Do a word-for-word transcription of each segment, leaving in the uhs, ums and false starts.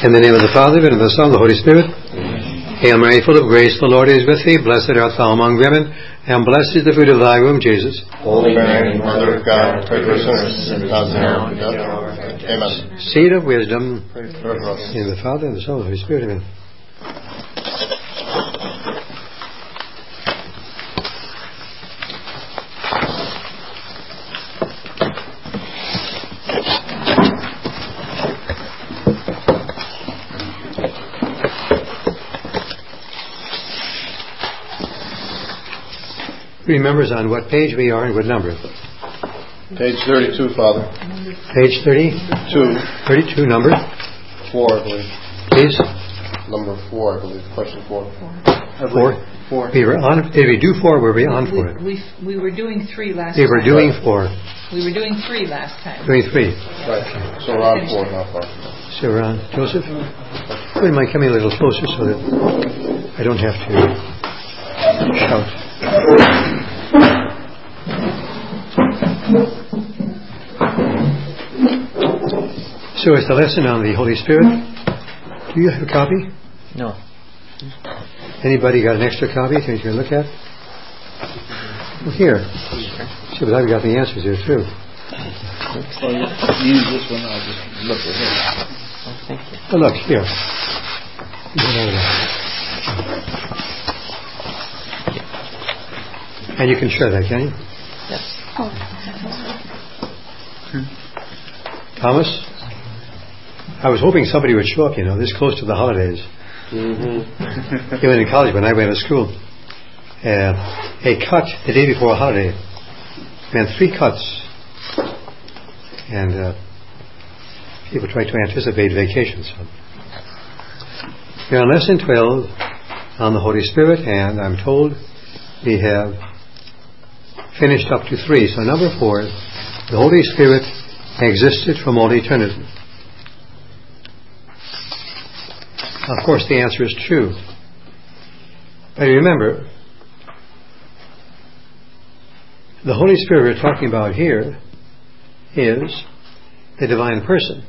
In the name of the Father, and of the Son, and of the Holy Spirit. Amen. Hail Mary, full of grace, the Lord is with thee. Blessed art thou among women, and blessed is the fruit of thy womb, Jesus. Holy Mary, Mother of God, pray for us sinners, and now and at the hour of our death. Amen. Seed of wisdom. Pray for us. In the Father, and the Son, and the Holy Spirit. Amen. Remembers on what page we are and what number? Page thirty-two, Father. Page thirty-two. thirty-two, number? Four, I believe. Please. Number four, I believe. Question four. Four. Four. We were on. Did we do four? Were we on four? We, we, we were doing three last we time. We were doing four. We were doing three last time. Doing three. Right. Okay. So we're on four now, Father. So we're on. Joseph? Would you mind coming a little closer so that I don't have to shout? So it's the lesson on the Holy Spirit. Do you have a copy? No. Anybody got an extra copy that you can look at? Well, here. So, but I've got the answers here too. So you use this one, I'll just look at it. Oh, thank you. Oh, look, here. And you can share that, can you? Yes. Thomas? I was hoping somebody would show up, you know, this close to the holidays. Mm-hmm. Even in college, when I went to school, uh, a cut the day before a holiday meant three cuts. And uh, people try to anticipate vacations. We're on lesson twelve on the Holy Spirit, and I'm told we have finished up to three. So number four, the Holy Spirit existed from all eternity. Of course, the answer is true. But remember, the Holy Spirit we're talking about here is the divine person.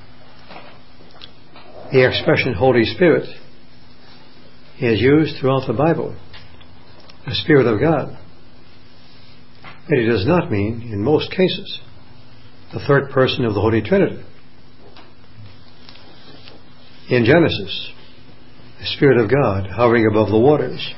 The expression Holy Spirit is used throughout the Bible, the Spirit of God. But it does not mean, in most cases, the third person of the Holy Trinity. In Genesis, the Spirit of God hovering above the waters.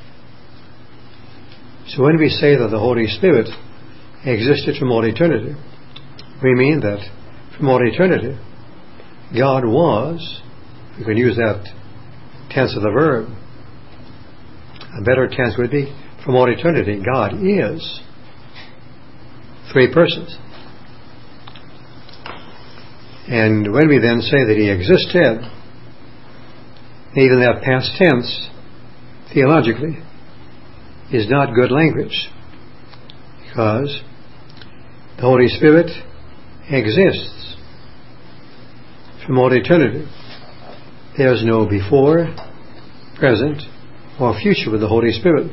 So when we say that the Holy Spirit existed from all eternity, we mean that from all eternity, God was, we can use that tense of the verb. A better tense would be, from all eternity, God is three persons. And when we then say that He existed, even that past tense, theologically, is not good language, because the Holy Spirit exists from all eternity. There's no before, present, or future with the Holy Spirit.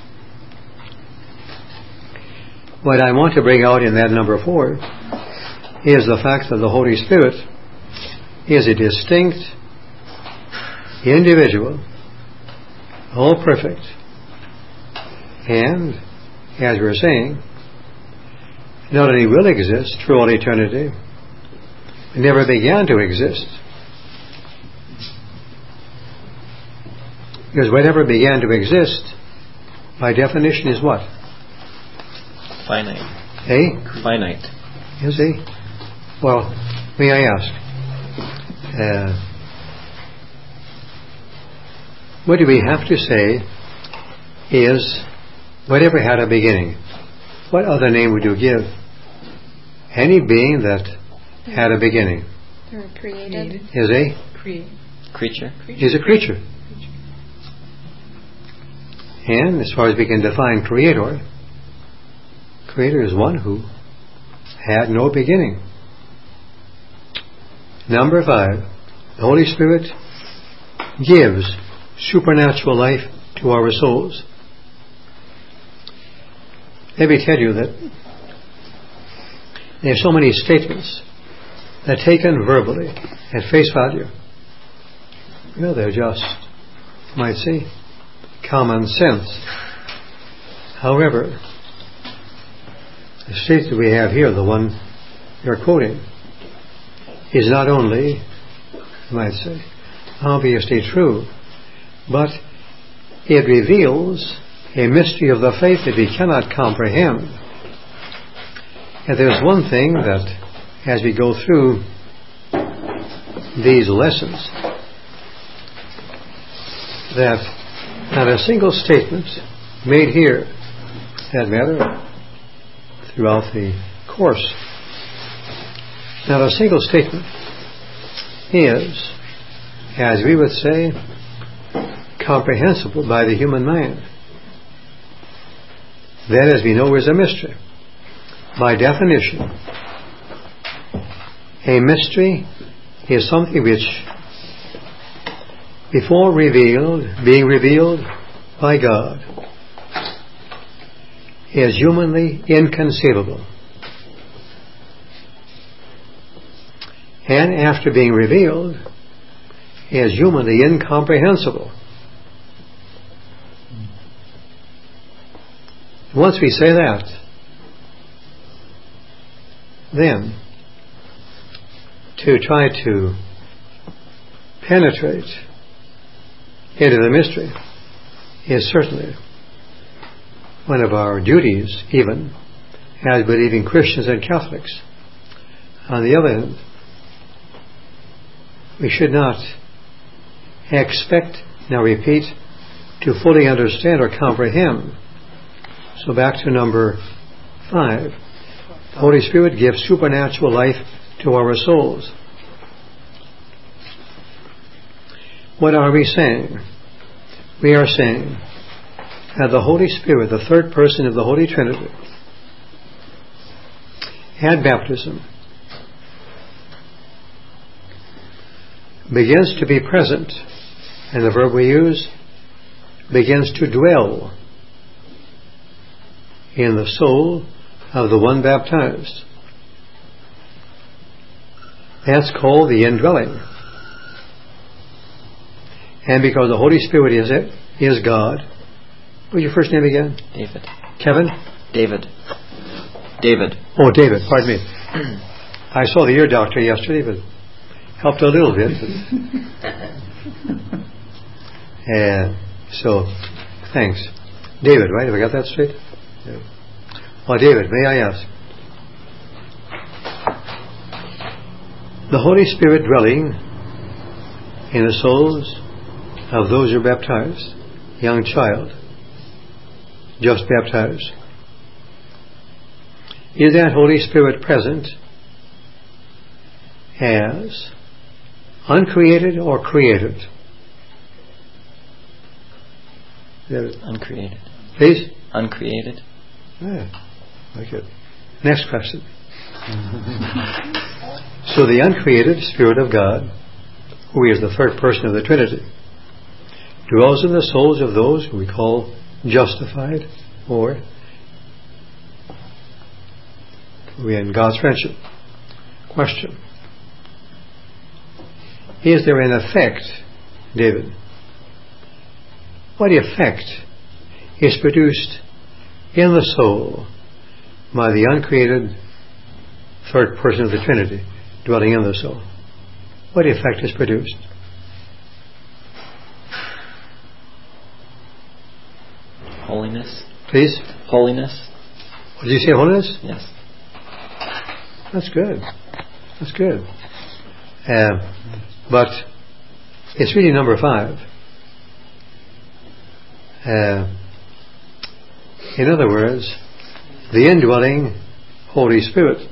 What I want to bring out in that number four is the fact that the Holy Spirit is a distinct individual, all perfect, and, as we're saying, not only will exist through all eternity, but never began to exist. Because whatever began to exist, by definition, is what? Finite. Eh? Finite. Is he? Well, may I ask, uh, what do we have to say is whatever had a beginning? What other name would you give any being that had a beginning? They're created. Is a Create. Creature. Is a creature. And as far as we can define creator, creator is one who had no beginning. Number five, the Holy Spirit gives supernatural life to our souls. Let me tell you that there are so many statements that, taken verbally at face value, Well, they're just, you might say, common sense. However, the statement we have here, the one you're quoting, is not only, you might say, obviously true, but it reveals a mystery of the faith that we cannot comprehend. And there's one thing that, as we go through these lessons, that not a single statement made here, for that matter, throughout the course, not a single statement is, as we would say, comprehensible by the human mind. That, as we know, is a mystery. By definition, a mystery is something which, before revealed, being revealed by God, is humanly inconceivable. And after being revealed, is humanly incomprehensible. Once we say that, then to try to penetrate into the mystery is certainly one of our duties, even as believing Christians and Catholics. On the other hand, we should not expect, now repeat, to fully understand or comprehend. So back to number five. The Holy Spirit gives supernatural life to our souls. What are we saying? We are saying that the Holy Spirit, the third person of the Holy Trinity, at baptism begins to be present, and the verb we use, begins to dwell in the soul of the one baptized. That's called the indwelling. And because the Holy Spirit is it, is God. What's your first name again? David. Kevin? David. David. Oh, David, pardon me. I saw the ear doctor yesterday, but helped a little bit. And so, thanks. David, right? Have I got that straight? Yeah. Well, David, may I ask? The Holy Spirit dwelling in the souls of those who are baptized, young child, just baptized, is that Holy Spirit present as uncreated or created? Uncreated. Please? Uncreated. Yeah, like it. Next question. So the uncreated Spirit of God, who is the third person of the Trinity, dwells in the souls of those who we call justified, or we are in God's friendship. Question. Is there an effect, David? What effect is produced in the soul by the uncreated third person of the Trinity dwelling in the soul? What effect is produced? Holiness. Please? Holiness. Did you say holiness? Yes. That's good. That's good. Uh, but it's really number five. Uh, in other words, the indwelling Holy Spirit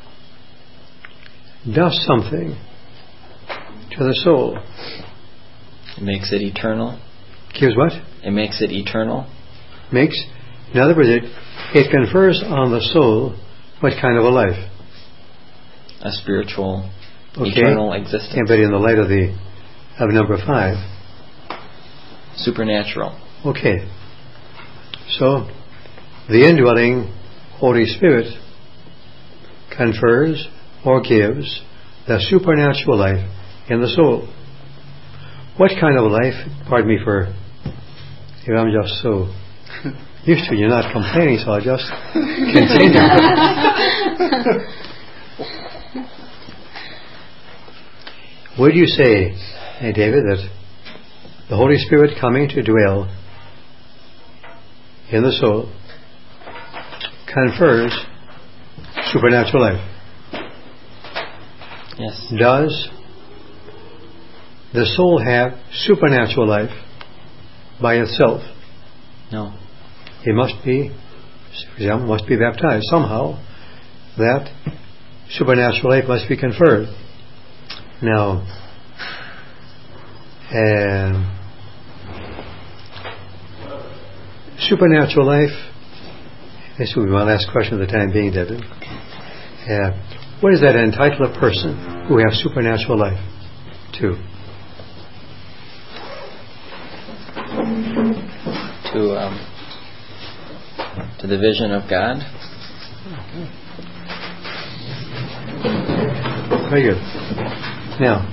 does something to the soul. It makes it eternal. Gives what? It makes it eternal. Makes, in other words, it, it confers on the soul what kind of a life? A spiritual, okay. eternal existence. Yeah, but in the light of the of number five. Supernatural. Okay. So, the indwelling Holy Spirit confers or gives the supernatural life in the soul. what kind of life, pardon me for, if I'm just so used to you not complaining, so I'll just continue. Would you say, hey David, that the Holy Spirit coming to dwell in the soul confers supernatural life? Yes. Does the soul have supernatural life by itself? No. It must be, for example, must be baptized. Somehow that supernatural life must be conferred. Now, um, supernatural life, this will be my last question for the time being, David. Uh, what does that entitle a person who has supernatural life to? To um, to the vision of God. Very good. Now,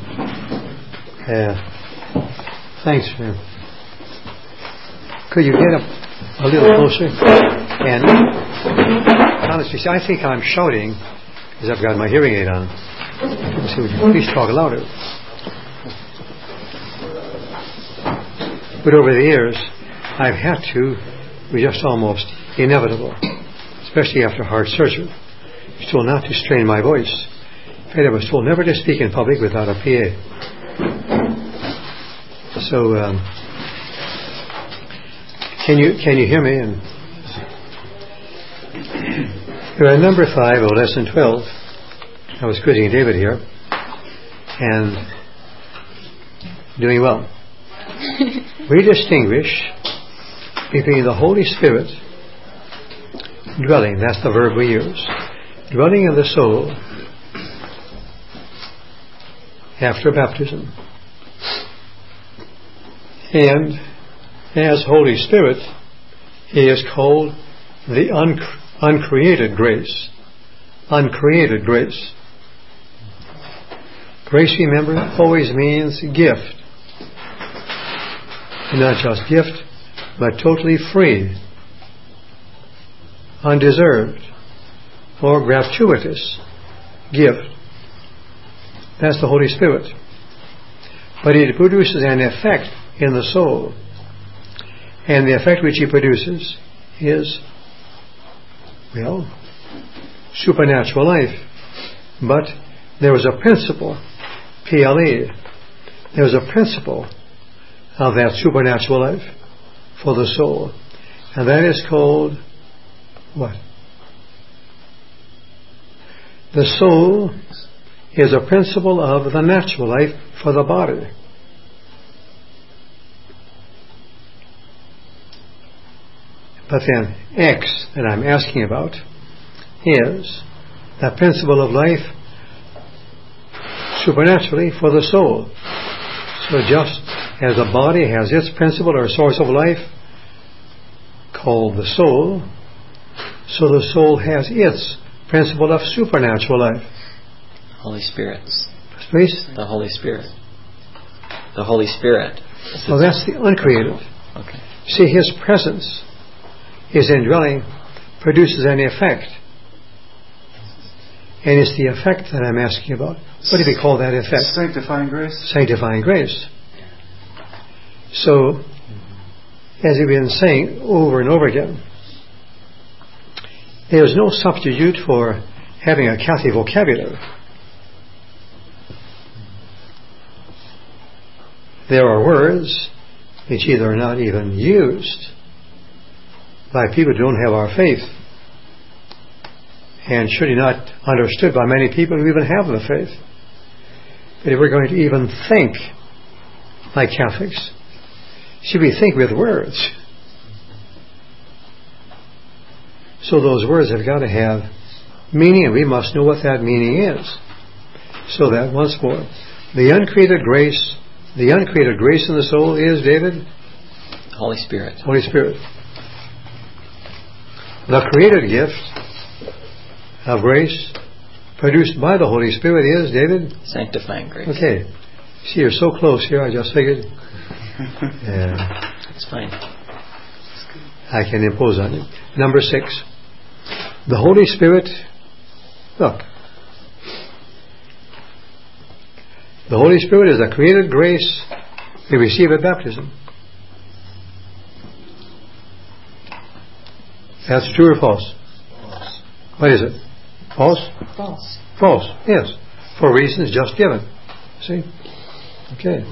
uh, thanks, man. Could you get up a little closer? And honestly, see, I think I'm shouting because I've got my hearing aid on. So would you please talk louder? But over the years, I've had to. It was just almost inevitable, especially after heart surgery. I was told not to strain my voice. In fact, I was told never to speak in public without a P A. So, um, can you can you hear me? And you're at number five of lesson twelve. I was quizzing David here, and doing well. We distinguish between the Holy Spirit dwelling, that's the verb we use, dwelling in the soul after baptism, and as Holy Spirit He is called the unc- uncreated grace. Uncreated grace. Grace, remember, always means gift. And not just gift, but totally free, undeserved, or gratuitous gift. That's the Holy Spirit. But it produces an effect in the soul. And the effect which He produces is, well, supernatural life. But there is a principle, P L E, there is a principle of that supernatural life for the soul. And that is called what? The soul is a principle of the natural life for the body. But then X that I'm asking about is the principle of life supernaturally for the soul. So just as a body has its principle or source of life called the soul, so the soul has its principle of supernatural life. Holy Spirit. Please? The Holy Spirit. The Holy Spirit. Well, that's the uncreated. Okay. See, His presence, His indwelling, produces an effect. And it's the effect that I'm asking about. What do we call that effect? Sanctifying grace. Sanctifying grace. So, as we've been saying over and over again, there is no substitute for having a Catholic vocabulary. There are words which either are not even used by people who don't have our faith, and surely not understood by many people who even have the faith. But if we're going to even think like Catholics, should we think with words? So those words have got to have meaning, and we must know what that meaning is. So that, once more, the uncreated grace, the uncreated grace in the soul is, David? Holy Spirit. Holy Spirit. The created gift of grace produced by the Holy Spirit is, David? Sanctifying grace. Okay. See, you're so close here, I just figured. uh, It's fine. I can impose on you. Number six. The Holy Spirit, look. The Holy Spirit is a created grace we receive at baptism. That's true or false? False. What is it? False? False. False, yes. For reasons just given. See? Okay.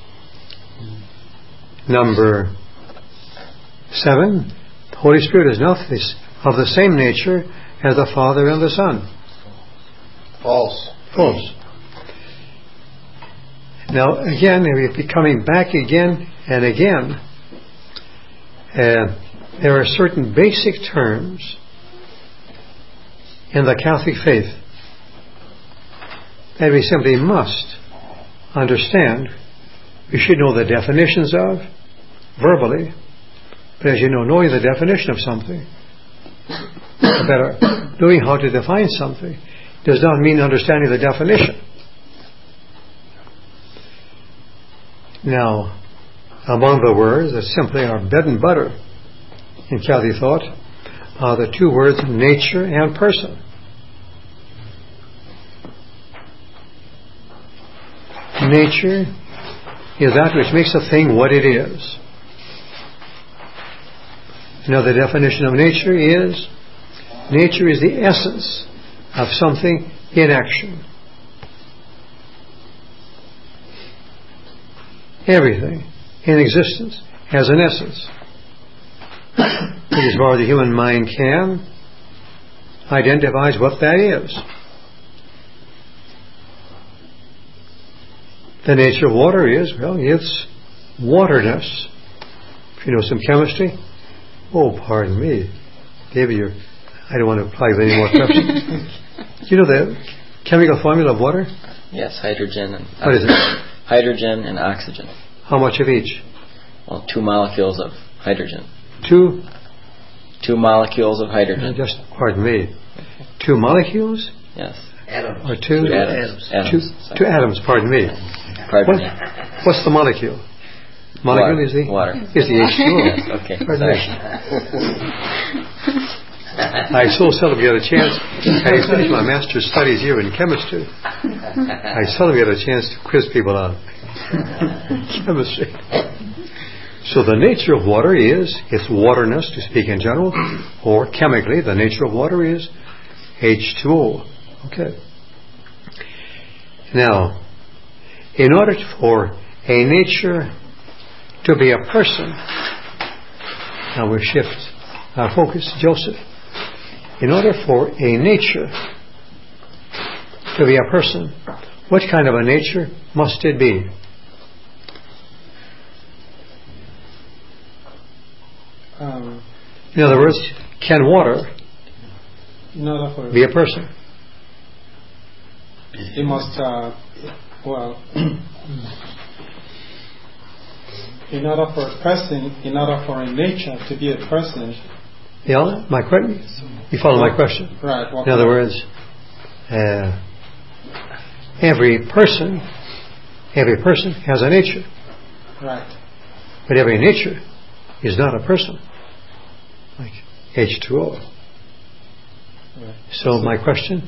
Number seven. The Holy Spirit is not this, of the same nature as the Father and the Son. False. False. Now, again, if you're coming back again and again, uh, there are certain basic terms in the Catholic faith that we simply must understand. We should know the definitions of verbally, but as you know, knowing the definition of something, or better, knowing how to define something, does not mean understanding the definition. Now, among the words that simply are bread and butter in Catholic thought are the two words nature and person. Nature is that which makes a thing what it is. Now, the definition of nature is nature is the essence of something in action. Everything in existence has an essence. As far as the human mind can, identifies what that is. The nature of water is, well, it's waterness. If you know some chemistry, oh, pardon me, David, you're, I don't want to apply any more questions. Do you know the chemical formula of water? Yes, hydrogen and What is it? Hydrogen and oxygen. How much of each? Well, two molecules of hydrogen. Two? Two molecules of hydrogen. Just pardon me. Two molecules? Yes. Atoms. Or two? Two atoms. Two, Atoms. two atoms, pardon me. Pardon What, me. what's the molecule? Molecule Water. is the Water. is the H two O. Yes, okay. Pardon Sorry. me. I so seldom get a chance. I finished my master's studies here in chemistry. I seldom get a chance to quiz people on chemistry. So the nature of water is its waterness, to speak in general, or chemically, the nature of water is H two O. Okay. Now, in order for a nature to be a person, now we shift our focus, Joseph. In order for a nature to be a person, what kind of a nature must it be? Um, In other words, can water in order for be a person? it must uh, well in order for a person, in order for a nature to be a person. Yeah, my question. You follow my question? Right. In other words, uh, every person, every person has a nature, Right. but every nature is not a person, like H two O. Right. So my question,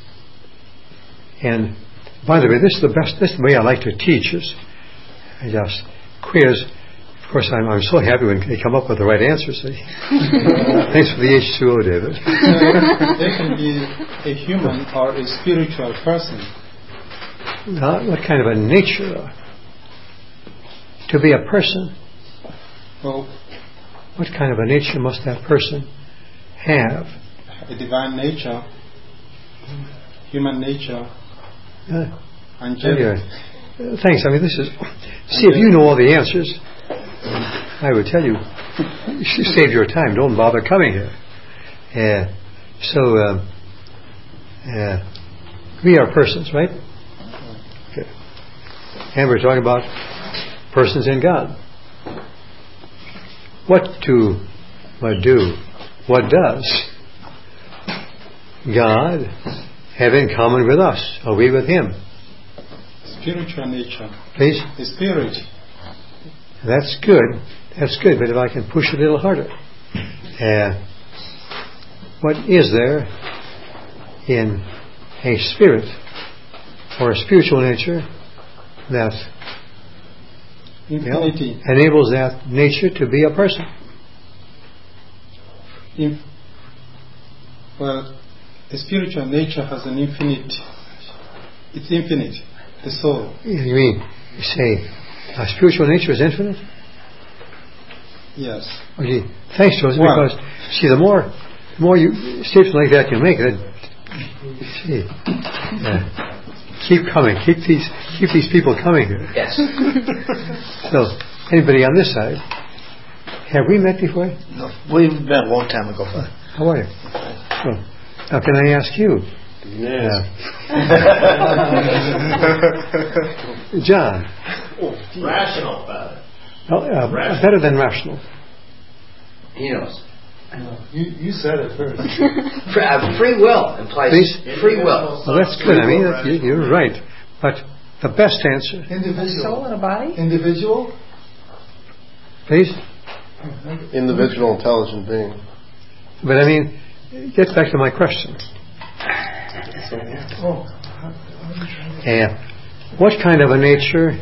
and by the way, this is the best. This is the way I like to teach is I just quiz. Of course, I'm, I'm so happy when they come up with the right answers. Thanks for the H two O, David. They can be a human or a spiritual person. Not what kind of a nature? uh, To be a person, Well, what kind of a nature must that person have? a divine nature, human nature, Uh, angelic. anyway, uh, thanks. I mean, this is. See, if you know all the answers, I would tell you, you should save your time. Don't bother coming here. Uh, so, uh, uh, we are persons, right? Okay. And we're talking about persons in God. What to, what do, what does God have in common with us? Are we with Him? Spiritual nature. Please? The spirit. That's good. That's good. But if I can push it a little harder. Uh, what is there in a spirit or a spiritual nature that Infinity. Well, enables that nature to be a person? In, well, the spiritual nature has an infinite. It's infinite. The soul. You mean, you say, a spiritual nature is infinite? Yes. Okay, thanks, Joseph, Wow. because, see, the more the more you statements like that you make, that, see, uh, keep coming, keep these keep these people coming here. Yes. So, anybody on this side, have we met before? No, we met a long time ago. How are you? Oh, now, can I ask you? Yes. Uh, John. Rational about it. Oh, uh, better than rational. He knows. You, you said it first. Free, uh, free will implies Please? free will. Well, that's good. I mean, that, you, you're right. But the best answer, A Individual. soul and a body? Individual? please. Individual intelligent being. But I mean, get back to my question. Oh. Uh, what kind of a nature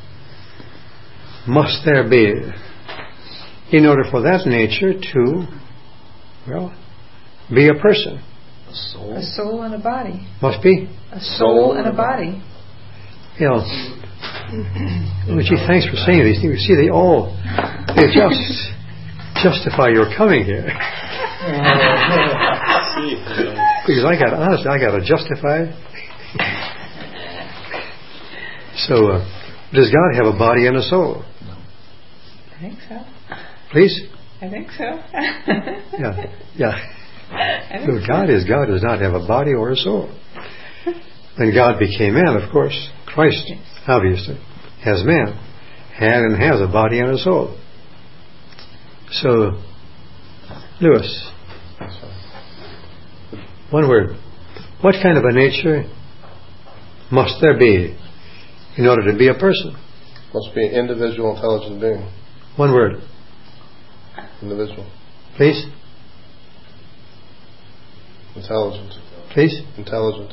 must there be in order for that nature to, well, be a person? A soul. A soul and a body. Must be. A soul and a body. You know, well, gee, thanks for saying these things. You see, they all, they just justify your coming here. Because I got, honestly, I got to justify it. So, uh, does God have a body and a soul? I think so. Please? I think so. Yeah, yeah. I think So so. God is God does not have a body or a soul. When God became man, of course, Christ, obviously, as man, had and has a body and a soul. So, Lewis, one word. What kind of a nature must there be in order to be a person? Must be an individual intelligent being. One word. Individual. Please? Intelligent. Please? Intelligent.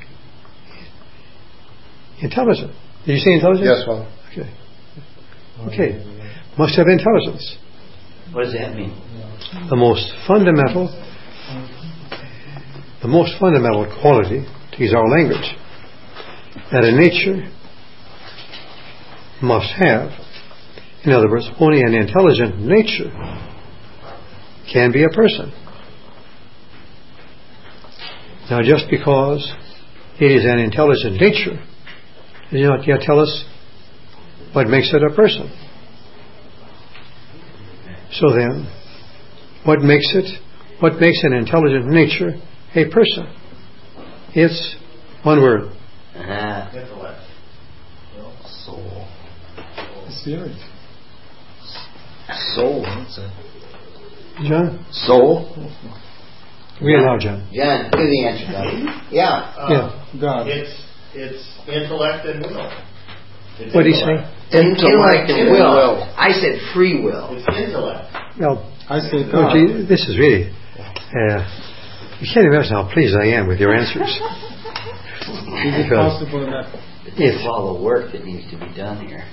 Intelligent. Did you say intelligence? Yes, Father. Okay. Okay. Must have intelligence. What does that mean? The most fundamental, the most fundamental quality, to use our language, that a nature must have. In other words, only an intelligent nature can be a person. Now, just because it is an intelligent nature, does it not yet tell us what makes it a person? So then, what makes it, what makes an intelligent nature a person? It's one word. Uh-huh. Intellect. Soul. Spirit. Soul. What's that? John? Soul? We allow John. John, give the answer, John. Yeah. Uh, Yeah. God. It's it's intellect and will. It's What did he say? intellect. Intellect and Will. will. I said free will. It's intellect. Well, I say oh, God. gee, this is really, uh, you can't imagine how pleased I am with your answers. Is it Because possible that It's all the work that needs to be done here.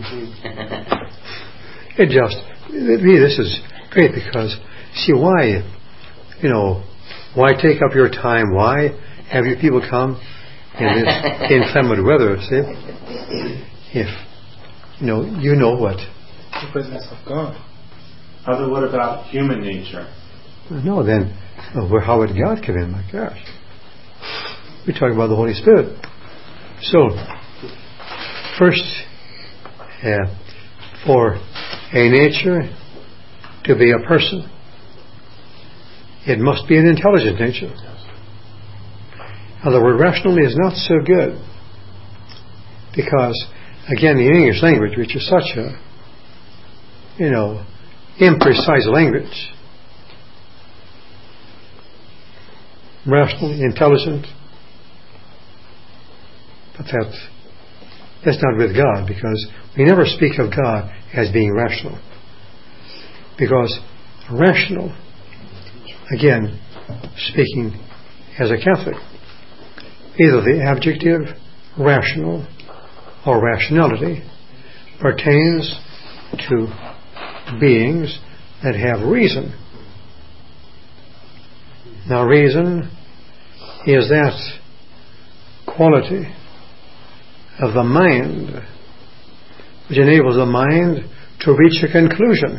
it just, it, really, this is great because, see, why, you know, why take up your time? Why have you people come in this inclement weather, see? If, you know, you know what? the presence of God? Father, what about human nature? No, then, oh, well, how would God come in? My gosh. We're talking about the Holy Spirit. So, first, uh, for a nature to be a person, it must be an intelligent nature. Now, the word rationally is not so good because, again, the English language, which is such a, you know, imprecise language, rational, intelligent, but that That's not with God, because we never speak of God as being rational. Because rational, again, speaking as a Catholic, either the adjective rational or rationality pertains to beings that have reason. Now, reason is that quality of the mind which enables the mind to reach a conclusion.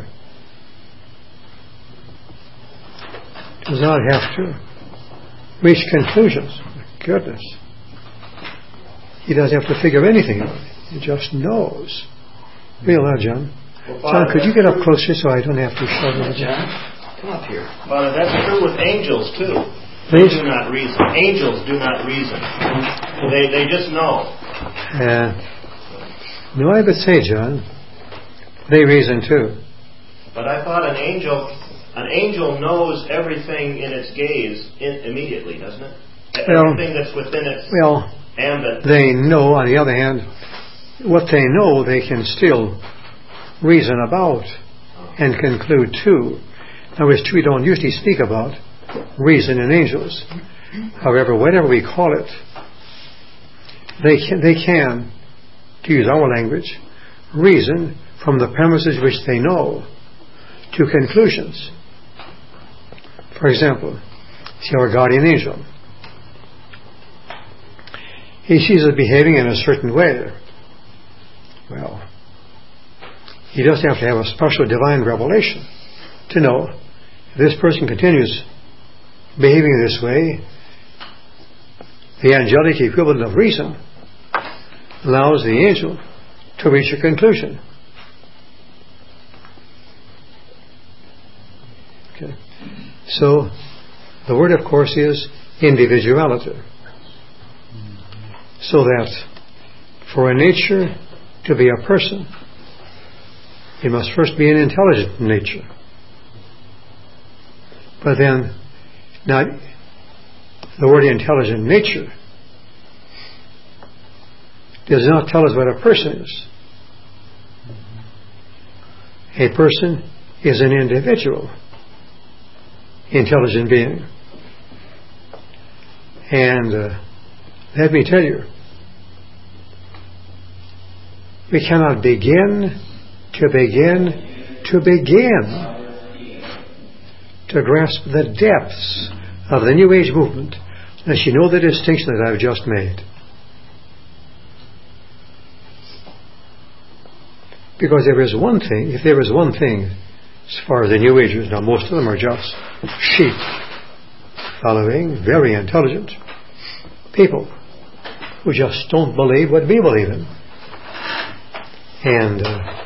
It does not have to reach conclusions. Goodness. He doesn't have to figure anything out. He just knows. Real now, John. Well, John, Father, could you get up closer so I don't have to shout at you? John, come up here. Father, that's true with angels too. Please? They do not reason. Angels do not reason. They they just know. Uh, no, I would say, John, they reason too. But I thought an angel, an angel knows everything in its gaze in, immediately, doesn't it? Well, Everything that's within its Well, ambit. they know, on the other hand, what they know they can still reason about and conclude too. Now, it's true we don't usually speak about reason in angels. However, whatever we call it, they can, they can, to use our language, reason from the premises which they know to conclusions. For example, see our guardian angel. He sees us behaving in a certain way. Well, he doesn't have to have a special divine revelation to know if this person continues behaving this way. The angelic equivalent of reason allows the angel to reach a conclusion. Okay. So, the word, of course, is individuality. So that for a nature to be a person, it must first be an intelligent nature. But then, not the word intelligent nature does not tell us what a person is. A person is an individual, intelligent being. And uh, let me tell you, we cannot begin to begin to begin to grasp the depths of the New Age movement unless you know the distinction that I've just made. Because there is one thing, if there is one thing, as far as the New Agers, now most of them are just sheep following very intelligent people who just don't believe what we believe in. And uh,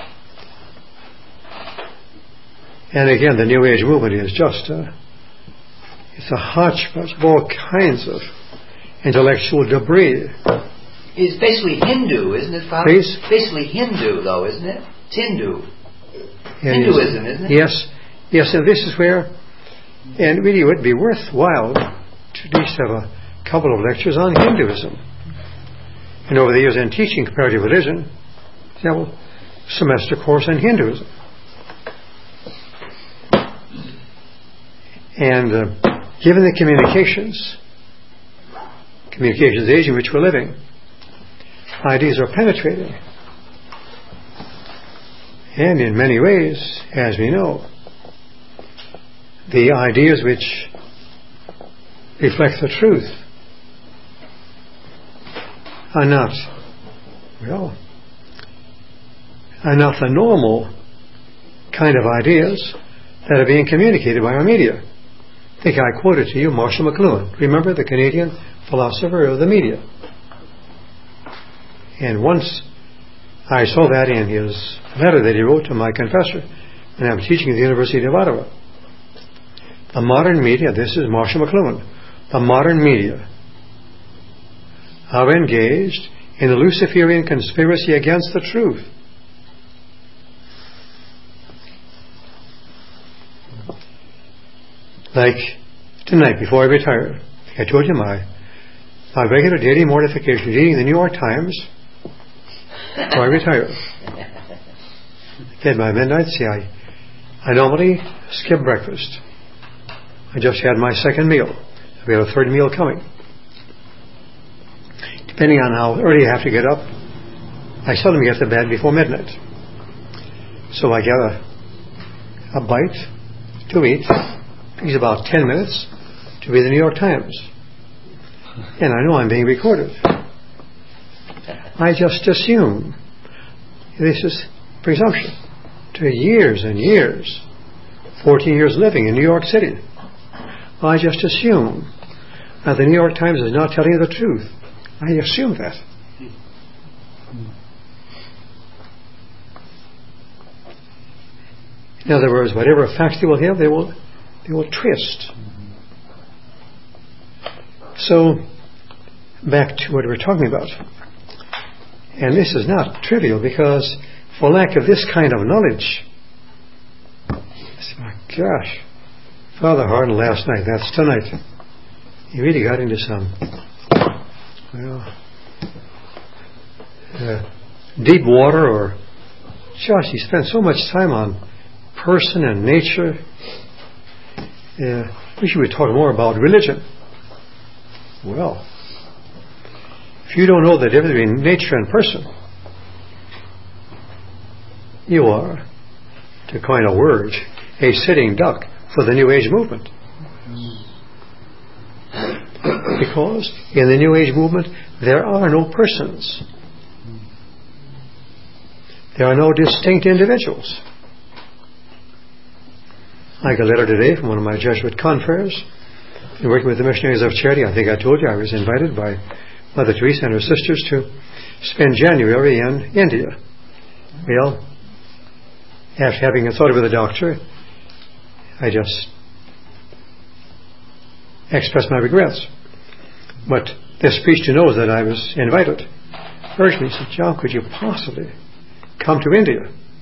and again, the New Age movement is just a, it's a hodgepodge of all kinds of intellectual debris. It's basically Hindu, isn't it, Father? Please? Basically Hindu, though, isn't it? It's Hindu. And Hinduism, isn't it? Yes, yes, and this is where, and really it would be worthwhile to at least have a couple of lectures on Hinduism. And over the years in teaching comparative religion, have a semester course on Hinduism. And uh, given the communications, communications age in which we're living, ideas are penetrating. And in many ways, as we know, the ideas which reflect the truth are not, well, are not the normal kind of ideas that are being communicated by our media. I think I quoted to you Marshall McLuhan. Remember, the Canadian philosopher of the media? And once I saw that in his letter that he wrote to my confessor when I was teaching at the University of Ottawa. The modern media, this is Marshall McLuhan, the modern media are engaged in a Luciferian conspiracy against the truth. Like tonight, before I retired, I told you my, my regular daily mortification, reading the New York Times before I retire. Again, by midnight, see, I, I normally skip breakfast. I just had my second meal. We have a third meal coming. Depending on how early I have to get up, I seldom get to bed before midnight. So I get a, a bite to eat. It takes about ten minutes to read the New York Times. And I know I'm being recorded. I just assume this is presumption. To years and years, fourteen years living in New York City, I just assume that the New York Times is not telling the truth. I assume that. In other words, whatever facts they will have, they will they will twist. So, back to what we're talking about. And this is not trivial, because for lack of this kind of knowledge, my gosh, Father Hardin last night, that's tonight, he really got into some, well, uh, deep water, or, gosh, he spent so much time on person and nature. Uh, we should be talking more about religion. Well, if you don't know the difference between nature and person, you are, to coin a word, a sitting duck for the New Age movement. Because in the New Age movement, there are no persons. There are no distinct individuals. I got a letter today from one of my Jesuit confreres. In working with the Missionaries of Charity, I think I told you I was invited by Mother Teresa and her sisters to spend January in India. Well, after having a thought with the doctor, I just expressed my regrets. But this priest who knows that I was invited urged me, he said, John, could you possibly come to India?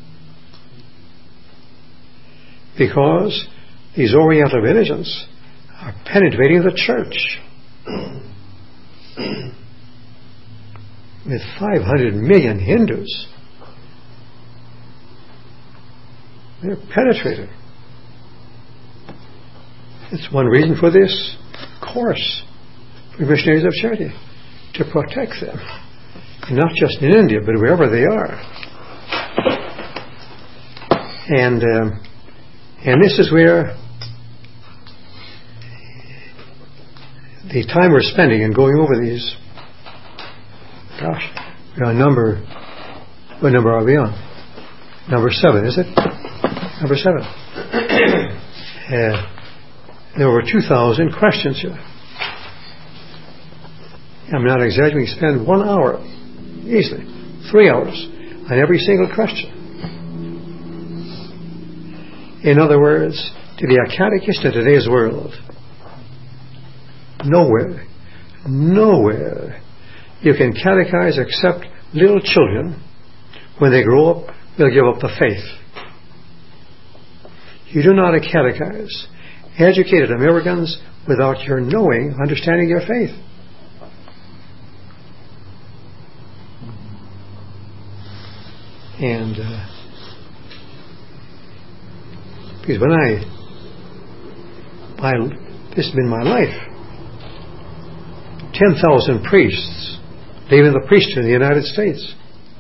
Because these Oriental religions are penetrating the church. With five hundred million Hindus, they're penetrating. It's one reason for this course for Missionaries of Charity, to protect them. And not just in India, but wherever they are. And um, and this is where the time we're spending in going over these, gosh, we're on number, what number are we on? Number seven, is it? Number seven. uh, there were two thousand questions here. I'm not exaggerating. We spend one hour, easily, three hours, on every single question. In other words, to be a catechist in today's world, nowhere, nowhere you can catechize except little children. When they grow up, they'll give up the faith. You do not catechize educated Americans without your knowing, understanding your faith. And uh, because when I, my, this has been my life. ten thousand priests leaving the priesthood in the United States.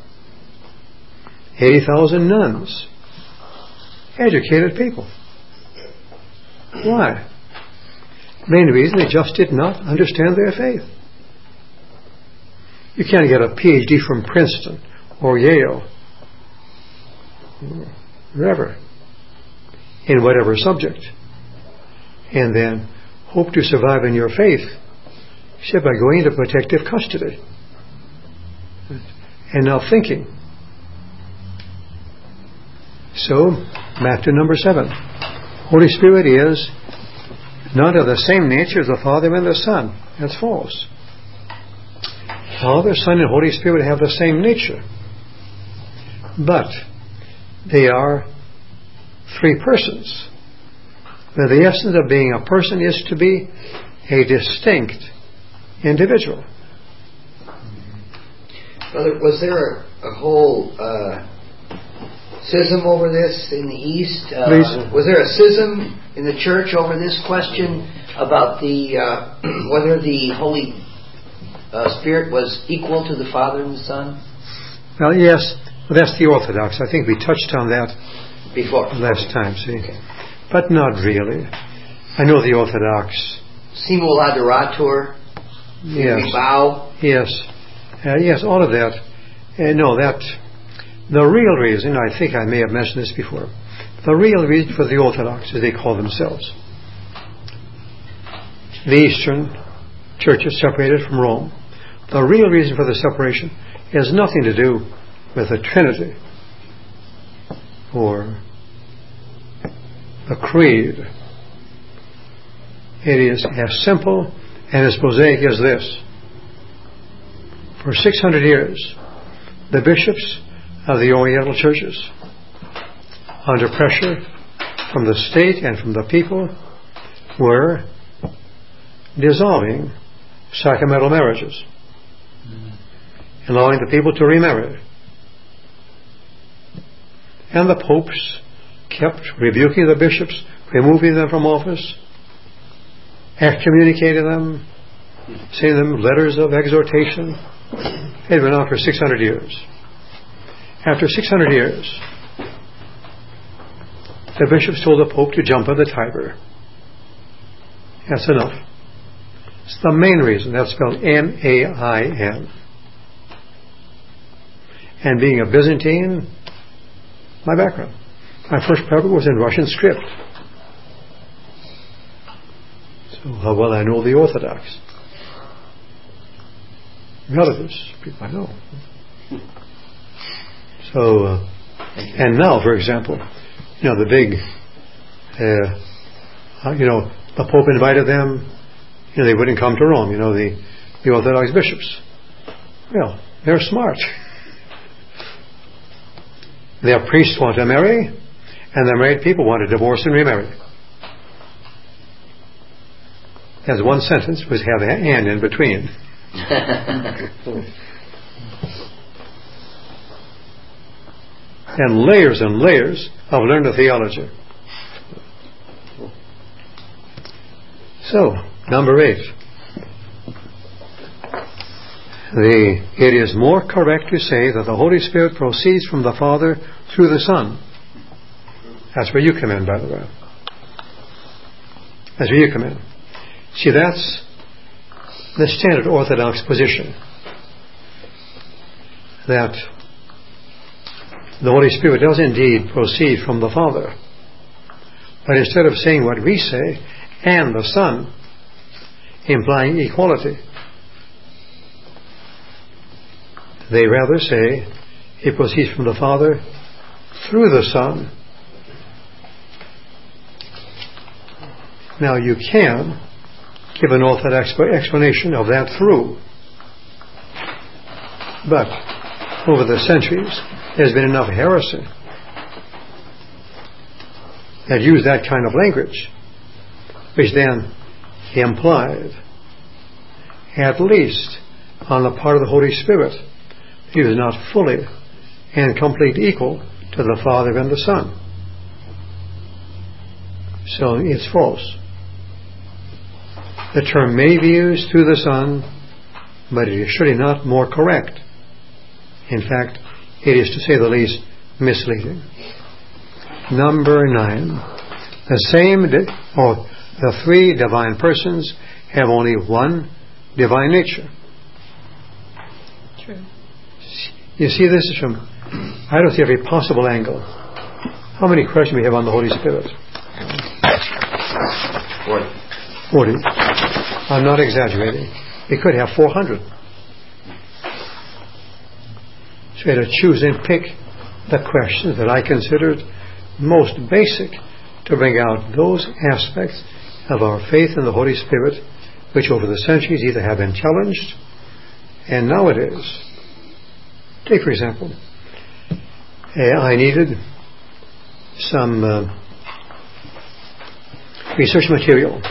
eighty thousand nuns. Educated people. Why? Main reason, they just did not understand their faith. You can't get a P H D from Princeton or Yale, wherever, in whatever subject, and then hope to survive in your faith except by going into protective custody and now thinking. So, back to number seven. Holy Spirit is not of the same nature as the Father and the Son. That's false. Father, Son, and Holy Spirit have the same nature. But they are three persons. Now, the essence of being a person is to be a distinct individual. Brother, was there a, a whole uh, schism over this in the East? Uh, was there a schism in the church over this question about the uh, whether the Holy uh, Spirit was equal to the Father and the Son? Well, yes, well, that's the Orthodox. I think we touched on that before last time, see. Okay. But not really. I know the Orthodox. Simul adorator. Yes. We bow. Yes. Uh, yes, all of that. Uh, no, that... The real reason, I think I may have mentioned this before, the real reason for the Orthodox, as they call themselves, the Eastern churches separated from Rome, the real reason for the separation has nothing to do with the Trinity or the Creed. It is as simple and as prosaic as this. For six hundred years, the bishops of the Oriental churches, under pressure from the state and from the people, were dissolving sacramental marriages, allowing the people to remarry. And the popes kept rebuking the bishops, removing them from office, excommunicating them, sending them letters of exhortation. It had been on for six hundred years. After six hundred years, the bishops told the Pope to jump on the Tiber. That's enough. It's the main reason. That's spelled M A I N. And being a Byzantine, my background. My first paper was in Russian script. So how well I know the Orthodox. Relatives, people I know. So, uh, and now, for example, you know, the big, uh, you know, the Pope invited them, you know, they wouldn't come to Rome, you know, the, the Orthodox bishops. Well, they're smart. Their priests want to marry, and their married people want to divorce and remarry. There's one sentence which have an and in between. And layers and layers of learned theology. So, number eight. The, it is more correct to say that the Holy Spirit proceeds from the Father through the Son. That's where you come in, by the way. That's where you come in. See, that's the standard Orthodox position. That the Holy Spirit does indeed proceed from the Father. But instead of saying what we say, and the Son, implying equality, they rather say it proceeds from the Father through the Son. Now you can give an Orthodox explanation of that through. But over the centuries, there's been enough heresy that use that kind of language, which then implied, at least on the part of the Holy Spirit, he was not fully and completely equal to the Father and the Son. So it's false. The term may be used through the Son, but it is surely not more correct. In fact, it is, to say the least, misleading. Number nine. The same, di- or the three divine persons have only one divine nature. True. You see, this is from, I don't see every possible angle. How many questions we have on the Holy Spirit? Forty. Forty. I'm not exaggerating. We could have four hundred. So we had to choose and pick the questions that I considered most basic to bring out those aspects of our faith in the Holy Spirit which over the centuries either have been challenged and nowadays. Take, for example, uh, I needed some uh, research material.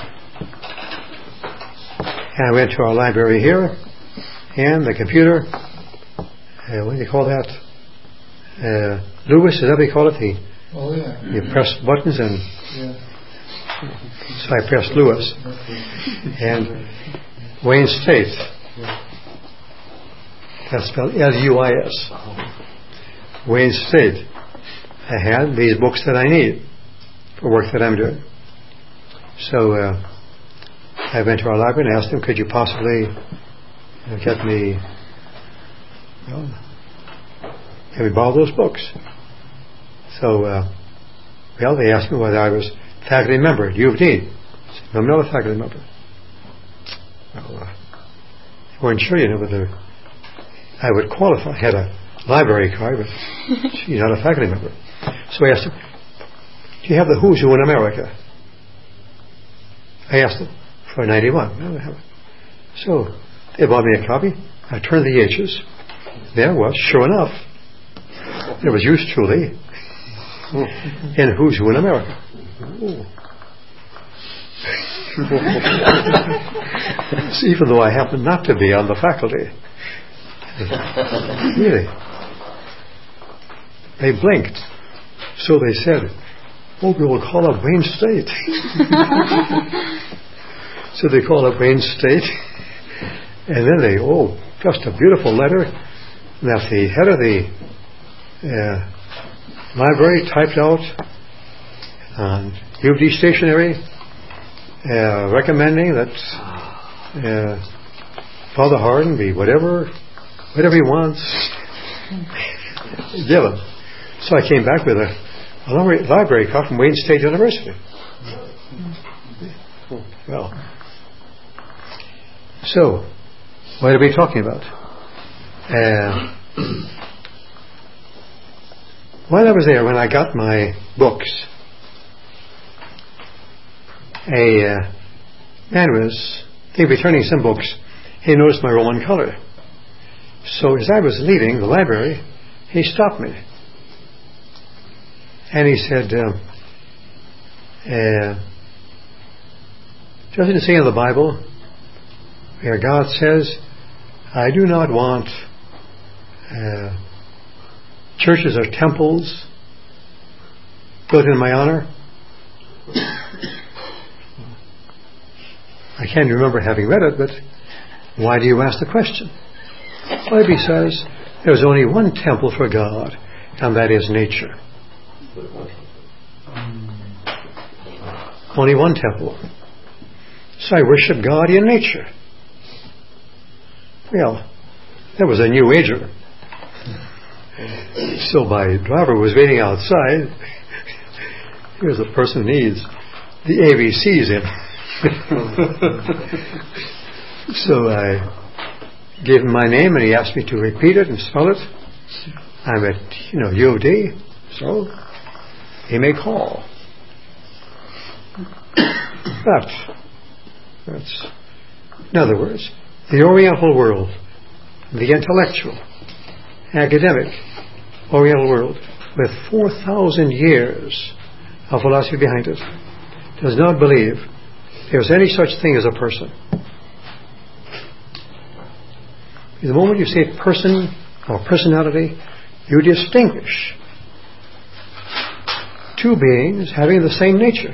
And I went to our library here, and the computer uh, what do you call that? Uh, Lewis, is that what you call it? He, Oh, yeah. you press buttons and Yeah. so I pressed Lewis. And Wayne State. That's spelled L U I S. Wayne State. I had these books that I need for work that I'm doing. So uh, I went to our library and asked them, could you possibly you know, get me, you know, have me borrow those books? So, uh, well, they asked me whether I was faculty member at U of D. I said, no, I'm not a faculty member. Well, uh, they weren't sure, you know, whether I would qualify. I had a library card, but she's not a faculty member. So I asked them, do you have the Who's Who in America? I asked them for ninety-one. No, I haven't. So they bought me a copy. I turned the H's. There was, sure enough, there was yours truly in Who's Who in America. So even though I happen not to be on the faculty, really, they blinked. So they said, oh, we will call up Wayne State. So they called up Wayne State, and then they, oh, just a beautiful letter. That's the head of the uh, library typed out on U of D stationery, uh, recommending that uh, Father Hardin be whatever, whatever he wants, give him. So I came back with a, a library card from Wayne State University. Well, so what are we talking about? Uh, while I was there, when I got my books, a uh, man was they were returning some books. He noticed my Roman color. So as I was leaving the library, he stopped me. And he said, uh, uh, doesn't it say in the Bible where God says, I do not want uh, churches or temples built in my honor? I can't remember having read it, but why do you ask the question? Well, he says there's only one temple for God, and that is nature. Only one temple. So I worship God in nature. Well, that was a New Ager. So my driver was waiting outside. Here's a person who needs the A B Cs in. So I gave him my name and he asked me to repeat it and spell it. I'm at, you know, U of D, so he may call. But that's, in other words, the Oriental world, the intellectual, academic Oriental world, with four thousand years of philosophy behind it, does not believe there's any such thing as a person. The moment you say person or personality, you distinguish two beings having the same nature.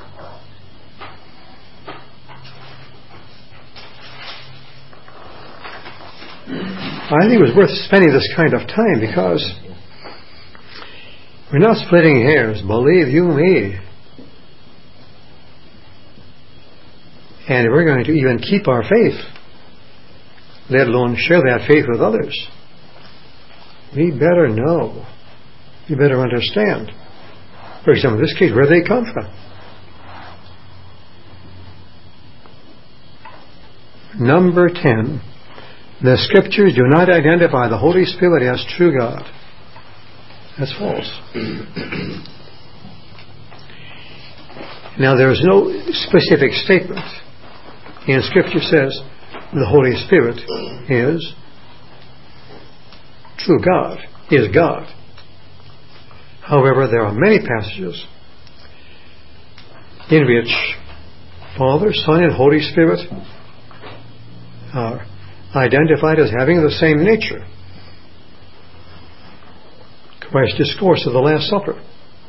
I think it was worth spending this kind of time because we're not splitting hairs, believe you me. And we're going to even keep our faith, let alone share that faith with others. We better know. We better understand. For example, in this case, where they come from. Number ten. The Scriptures do not identify the Holy Spirit as true God. That's false. Now, there is no specific statement in Scripture says the Holy Spirit is true God, is God. However, there are many passages in which Father, Son, and Holy Spirit are identified as having the same nature. Christ's discourse of the Last Supper.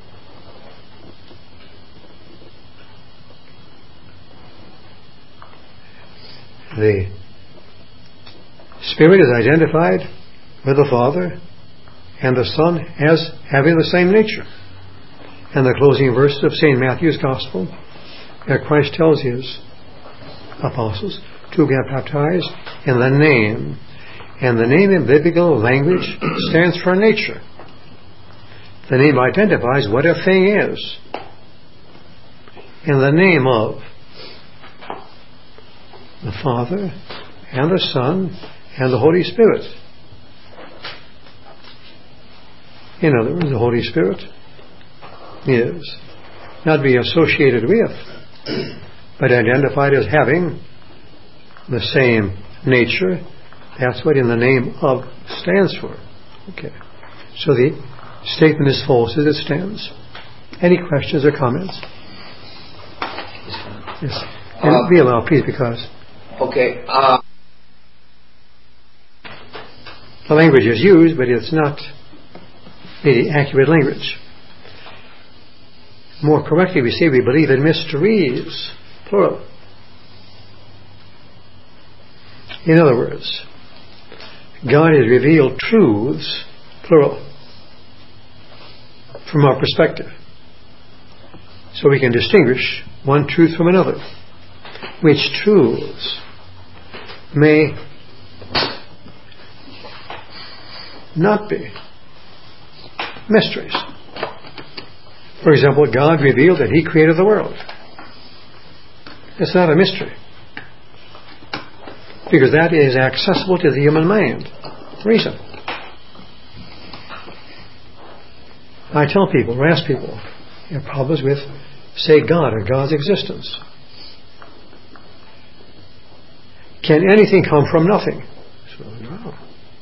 The Spirit is identified with the Father and the Son as having the same nature. And the closing verses of Saint Matthew's Gospel, where Christ tells His apostles to get baptized in the name. And the name in biblical language stands for nature. The name identifies what a thing is. In the name of the Father and the Son and the Holy Spirit. In other words, the Holy Spirit is not be associated with, but identified as having the same nature. That's what in the name of stands for. Okay. So the statement is false as it stands. Any questions or comments? Yes. And uh, be allowed, please, because okay. Uh, the language is used, but it's not the accurate language. More correctly, we say we believe in mysteries, plural. In other words, God has revealed truths, plural, from our perspective. So we can distinguish one truth from another. Which truths may not be mysteries. For example, God revealed that He created the world. It's not a mystery, because that is accessible to the human mind, reason. I tell people, or ask people, you have problems with, say, God or God's existence. Can anything come from nothing? So, no.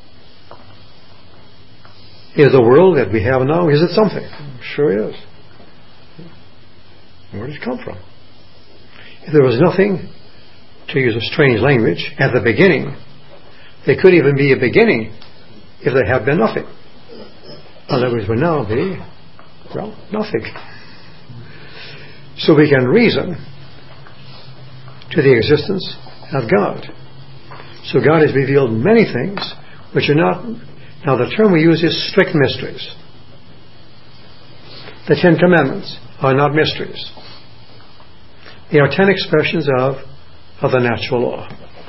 Is the world that we have now, is it something? Sure is. Where did it come from? If there was nothing, to use a strange language, at the beginning, there could even be a beginning if there had been nothing. In other words, would now be, well, nothing. So we can reason to the existence of God. So God has revealed many things which are not, now the term we use is strict mysteries. The Ten Commandments are not mysteries. They are ten expressions of, of the natural law.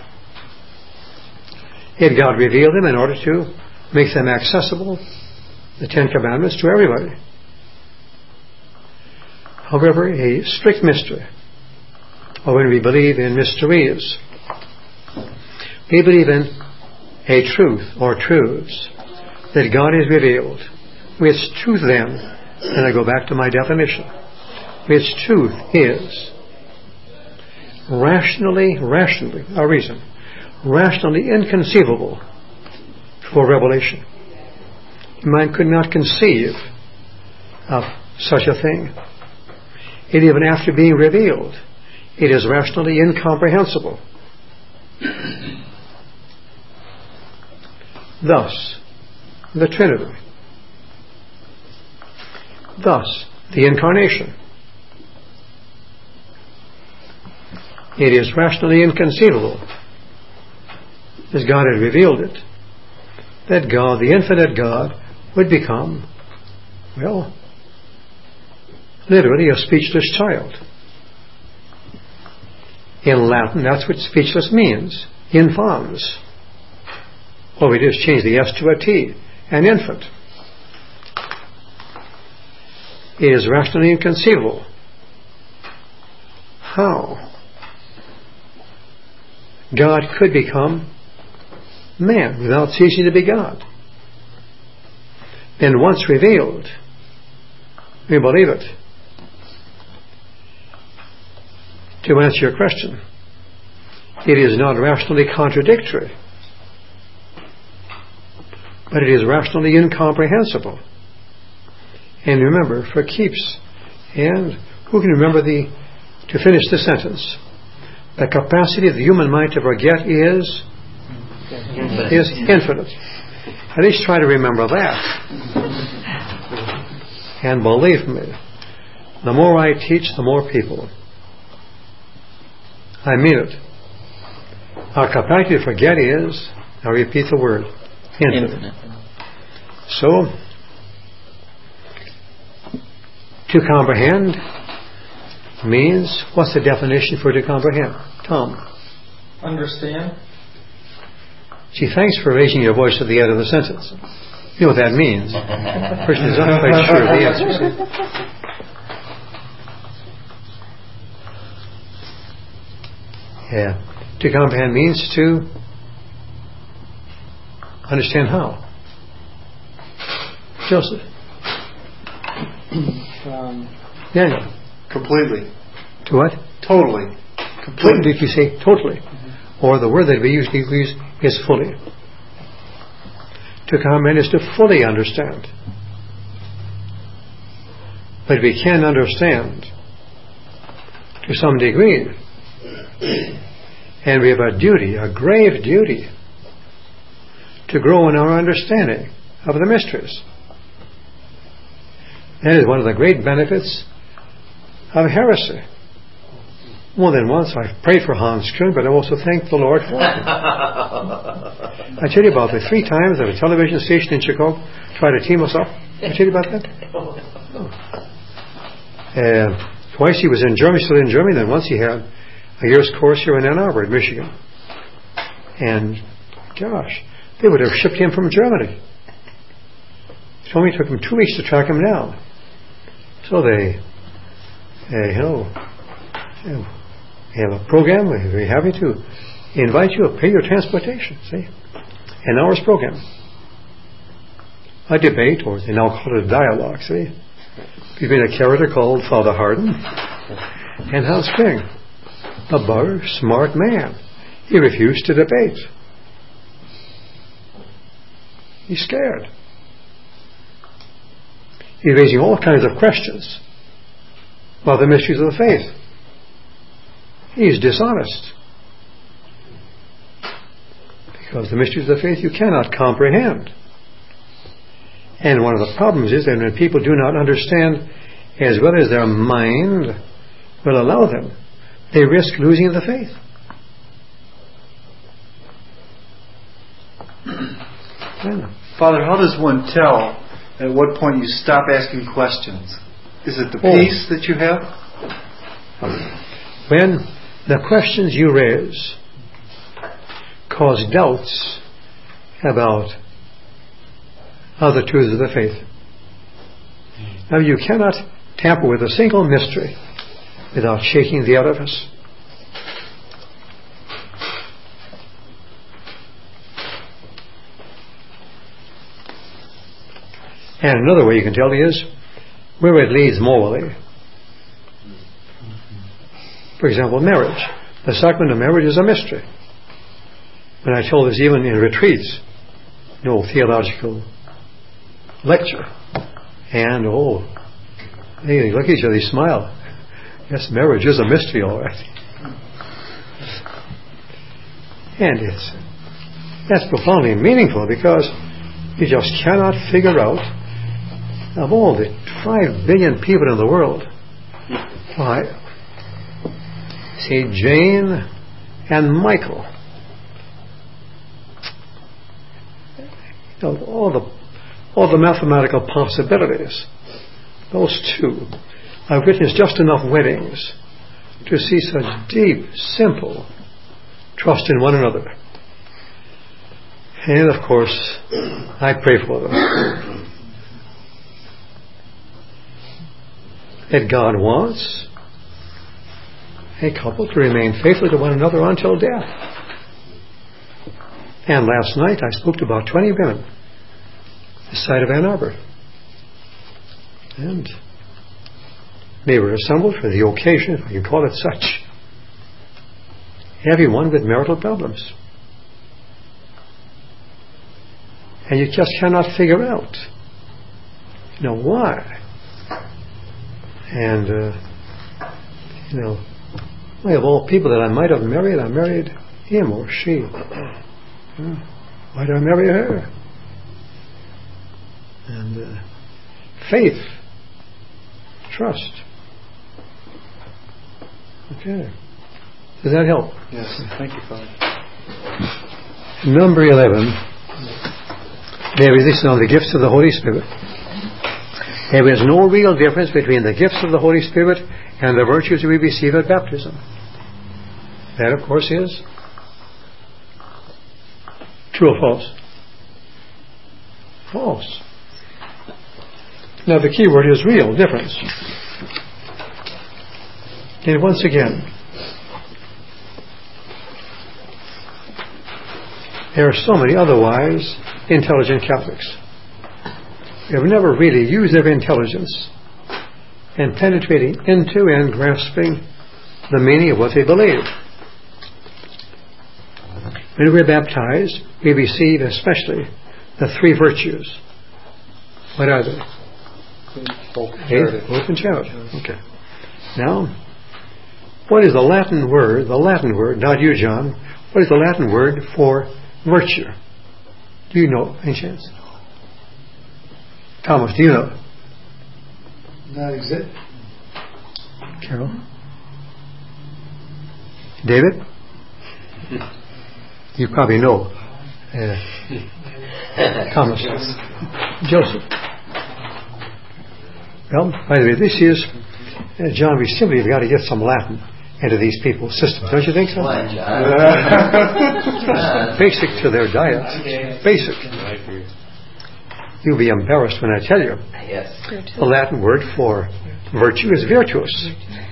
Yet God revealed them in order to make them accessible, the Ten Commandments, to everybody. However, a strict mystery, or when we believe in mysteries, we believe in a truth or truths that God has revealed. Which truth then, and I go back to my definition, which truth is rationally, rationally, a reason, rationally inconceivable for revelation. Man could not conceive of such a thing. And even after being revealed, it is rationally incomprehensible. Thus, the Trinity. Thus, the Incarnation. It is rationally inconceivable, as God had revealed it, that God, the infinite God, would become, well, literally a speechless child. In Latin, that's what speechless means. Infans. Well, we just changed the S to a T. An infant. It is rationally inconceivable. How God could become man without ceasing to be God. Then once revealed, we believe it. To answer your question, it is not rationally contradictory, but it is rationally incomprehensible. And remember, for keeps, and who can remember the, to finish the sentence, the capacity of the human mind to forget is infinite. is infinite. At least try to remember that. And believe me, the more I teach, the more people. I mean it. Our capacity to forget is, I repeat the word, infinite. infinite. So, to comprehend means, what's the definition for to comprehend? Tom? Understand. Gee, thanks for raising your voice at the end of the sentence. You know what that means. The person is not quite sure of the answer. Yeah. To comprehend means to understand how. Joseph. Um, Daniel. Completely. To what? Totally. Completely. Did you say totally? Mm-hmm. Or the word that we usually use is fully. To comprehend is to fully understand. But we can understand to some degree. And we have a duty, a grave duty, to grow in our understanding of the mysteries. That is one of the great benefits of heresy. More than once I've prayed for Hans Kuhn, but I also thanked the Lord for him. I tell you about the three times that a television station in Chicago tried to team us up. I tell you about that? Oh. Uh, twice he was in Germany, still in Germany, then once he had a year's course here in Ann Arbor, Michigan. And, gosh, they would have shipped him from Germany. It only took them two weeks to track him down. So they, they you know, they have a program, we're very happy to invite you, pay your transportation, see? An hour's program. A debate, or they now call it a dialogue, see? Between a character called Father Hardin and Hans King. A bar, smart man. He refused to debate. He's scared. He's raising all kinds of questions about the mysteries of the faith. He's dishonest. Because the mysteries of the faith you cannot comprehend. And one of the problems is that when people do not understand as well as their mind will allow them, they risk losing the faith. Yeah. Father, how does one tell at what point you stop asking questions? Is it the oh. peace that you have? When the questions you raise cause doubts about other truths of the faith. Now you cannot tamper with a single mystery without shaking the edifice. And another way you can tell is where it leads morally. For example, marriage. The sacrament of marriage is a mystery. When I told this even in retreats, no theological lecture, and oh, they look at each other, they smile. Yes, marriage is a mystery, all right. And it's that's profoundly meaningful because you just cannot figure out, of all the five billion people in the world, why, say Jane and Michael, you know, all the all the mathematical possibilities, those two. I've witnessed just enough weddings to see such deep, simple trust in one another. And of course, I pray for them. That God wants a couple to remain faithful to one another until death. And last night I spoke to about twenty women this side of Ann Arbor. And they were assembled for the occasion, if you call it such. Everyone with marital problems. And you just cannot figure out, you know, why. And, uh, you know, why of all people that I might have married, I married him or she. Why did I marry her? And uh, faith trust. Okay. Does that help? Yes. Thank you, Father. Number eleven. There is this now the gifts of the Holy Spirit. There is no real difference between the gifts of the Holy Spirit and the virtues we receive at baptism. That, of course, is true or false? False. Now, the key word is real difference. And once again, there are so many otherwise intelligent Catholics who have never really used their intelligence in penetrating into and grasping the meaning of what they believe. When we're baptized, we receive especially the three virtues. What are they? Faith, hope, and charity. Okay. Now, what is the Latin word, the Latin word, not you, John, what is the Latin word for virtue? Do you know, any chance? Thomas, do you know? Not exist. Carol? David? You probably know. Uh, Thomas? Joseph? Well, by the way, this is, uh, John, we simply have got to get some Latin into these people's systems. Don't you think so? Why, John? Basic to their diet. Basic. You'll be embarrassed when I tell you. Yes. The Latin word for virtue is virtus.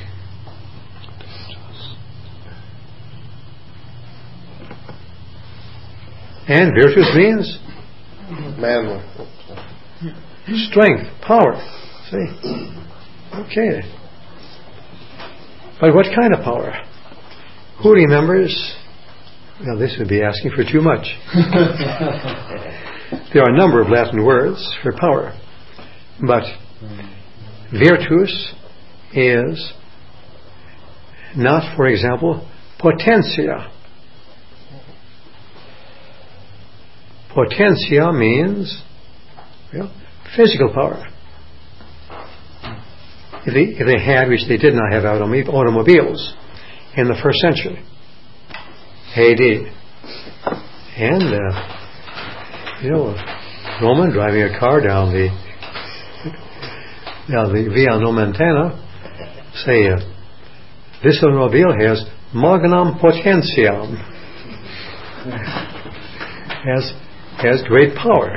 And virtus means Manly. strength, power. See? Okay. But what kind of power? Who remembers? Well, this would be asking for too much. There are a number of Latin words for power. But virtus is not, for example, potentia. Potentia means, well, physical power. If they, if they had, which they did not have automobiles in the first century A D. And, uh, you know, a Roman driving a car down the down the Via Nomentana, say, uh, this automobile has magnum potentiam. has has great power.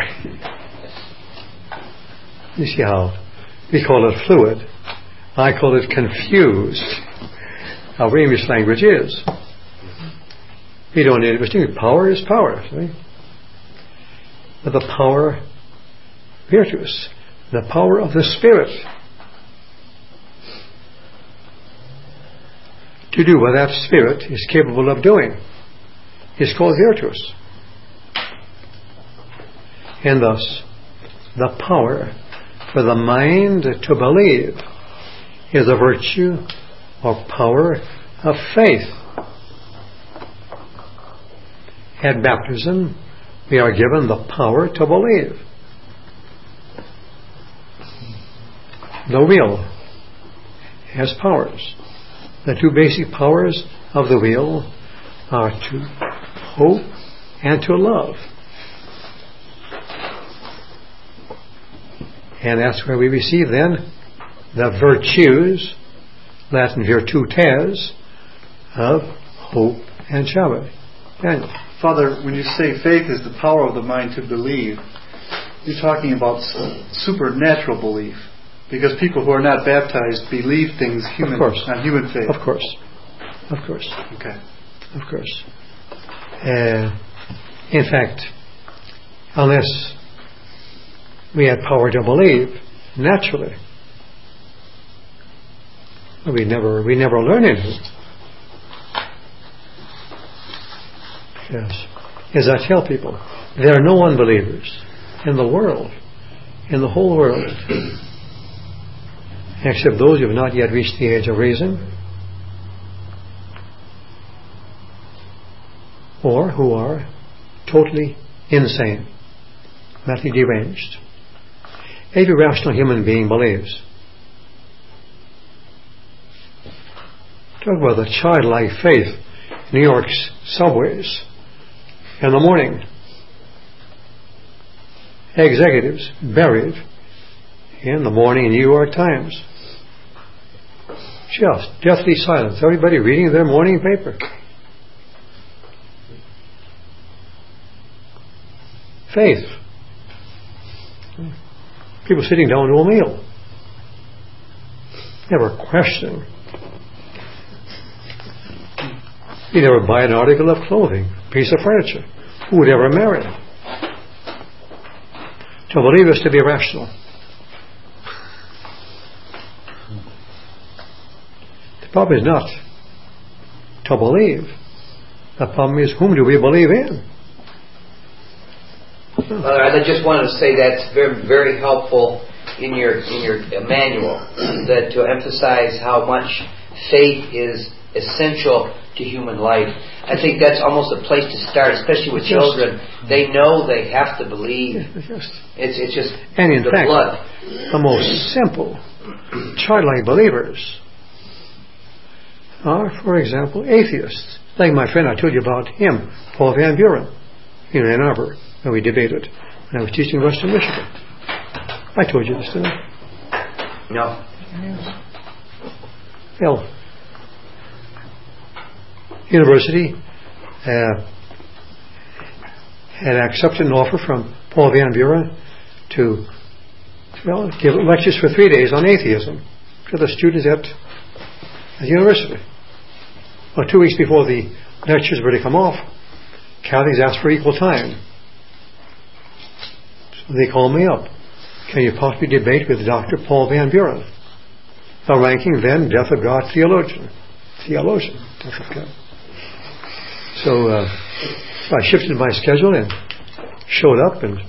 You see how we call it fluid. I call it confused. Our English language is. We don't need to distinguish. Power is power. See? But the power, virtus, the power of the Spirit to do what that Spirit is capable of doing is called virtus. And thus, the power for the mind to believe is a virtue or power of faith. At baptism, we are given the power to believe. The will has powers. The two basic powers of the will are to hope and to love. And that's where we receive then the virtues, Latin virtutes, of hope and charity. Daniel. Father, when you say faith is the power of the mind to believe, you're talking about supernatural belief. Because people who are not baptized believe things human, of course. Not human faith. Of course. Of course. Okay. Of course. Uh, in fact, unless we had power to believe naturally, we never we never learn anything. Yes. As I tell people, there are no unbelievers in the world, in the whole world, except those who have not yet reached the age of reason, or who are totally insane, mentally deranged. Every rational human being believes. Talk about the childlike faith in New York's subways in the morning. Executives buried in the morning New York Times. Just deathly silence. Everybody reading their morning paper. Faith. People sitting down to a meal. Never questioning. You never buy an article of clothing, piece of furniture. Who would ever marry? To believe is to be rational. The problem is not to believe. The problem is, whom do we believe in? Father, I just wanted to say that's very, very helpful in your in your manual, that to emphasize how much faith is essential to human life. I think that's almost a place to start, especially with children. They know they have to believe. It's it's just and in the fact, blood. The most simple childlike believers are, for example, atheists. Like my friend I told you about him, Paul Van Buren, in Ann Arbor, when we debated when I was teaching Western Michigan. I told you this, didn't I? No. Well, University uh, had accepted an offer from Paul Van Buren to well give lectures for three days on atheism to the students at, at the university. Well, two weeks before the lectures were to come off, Catholics asked for equal time. So they called me up. Can you possibly debate with Doctor Paul Van Buren, a ranking then Death of God theologian? Theologian, Death of God. So, uh, so I shifted my schedule and showed up, and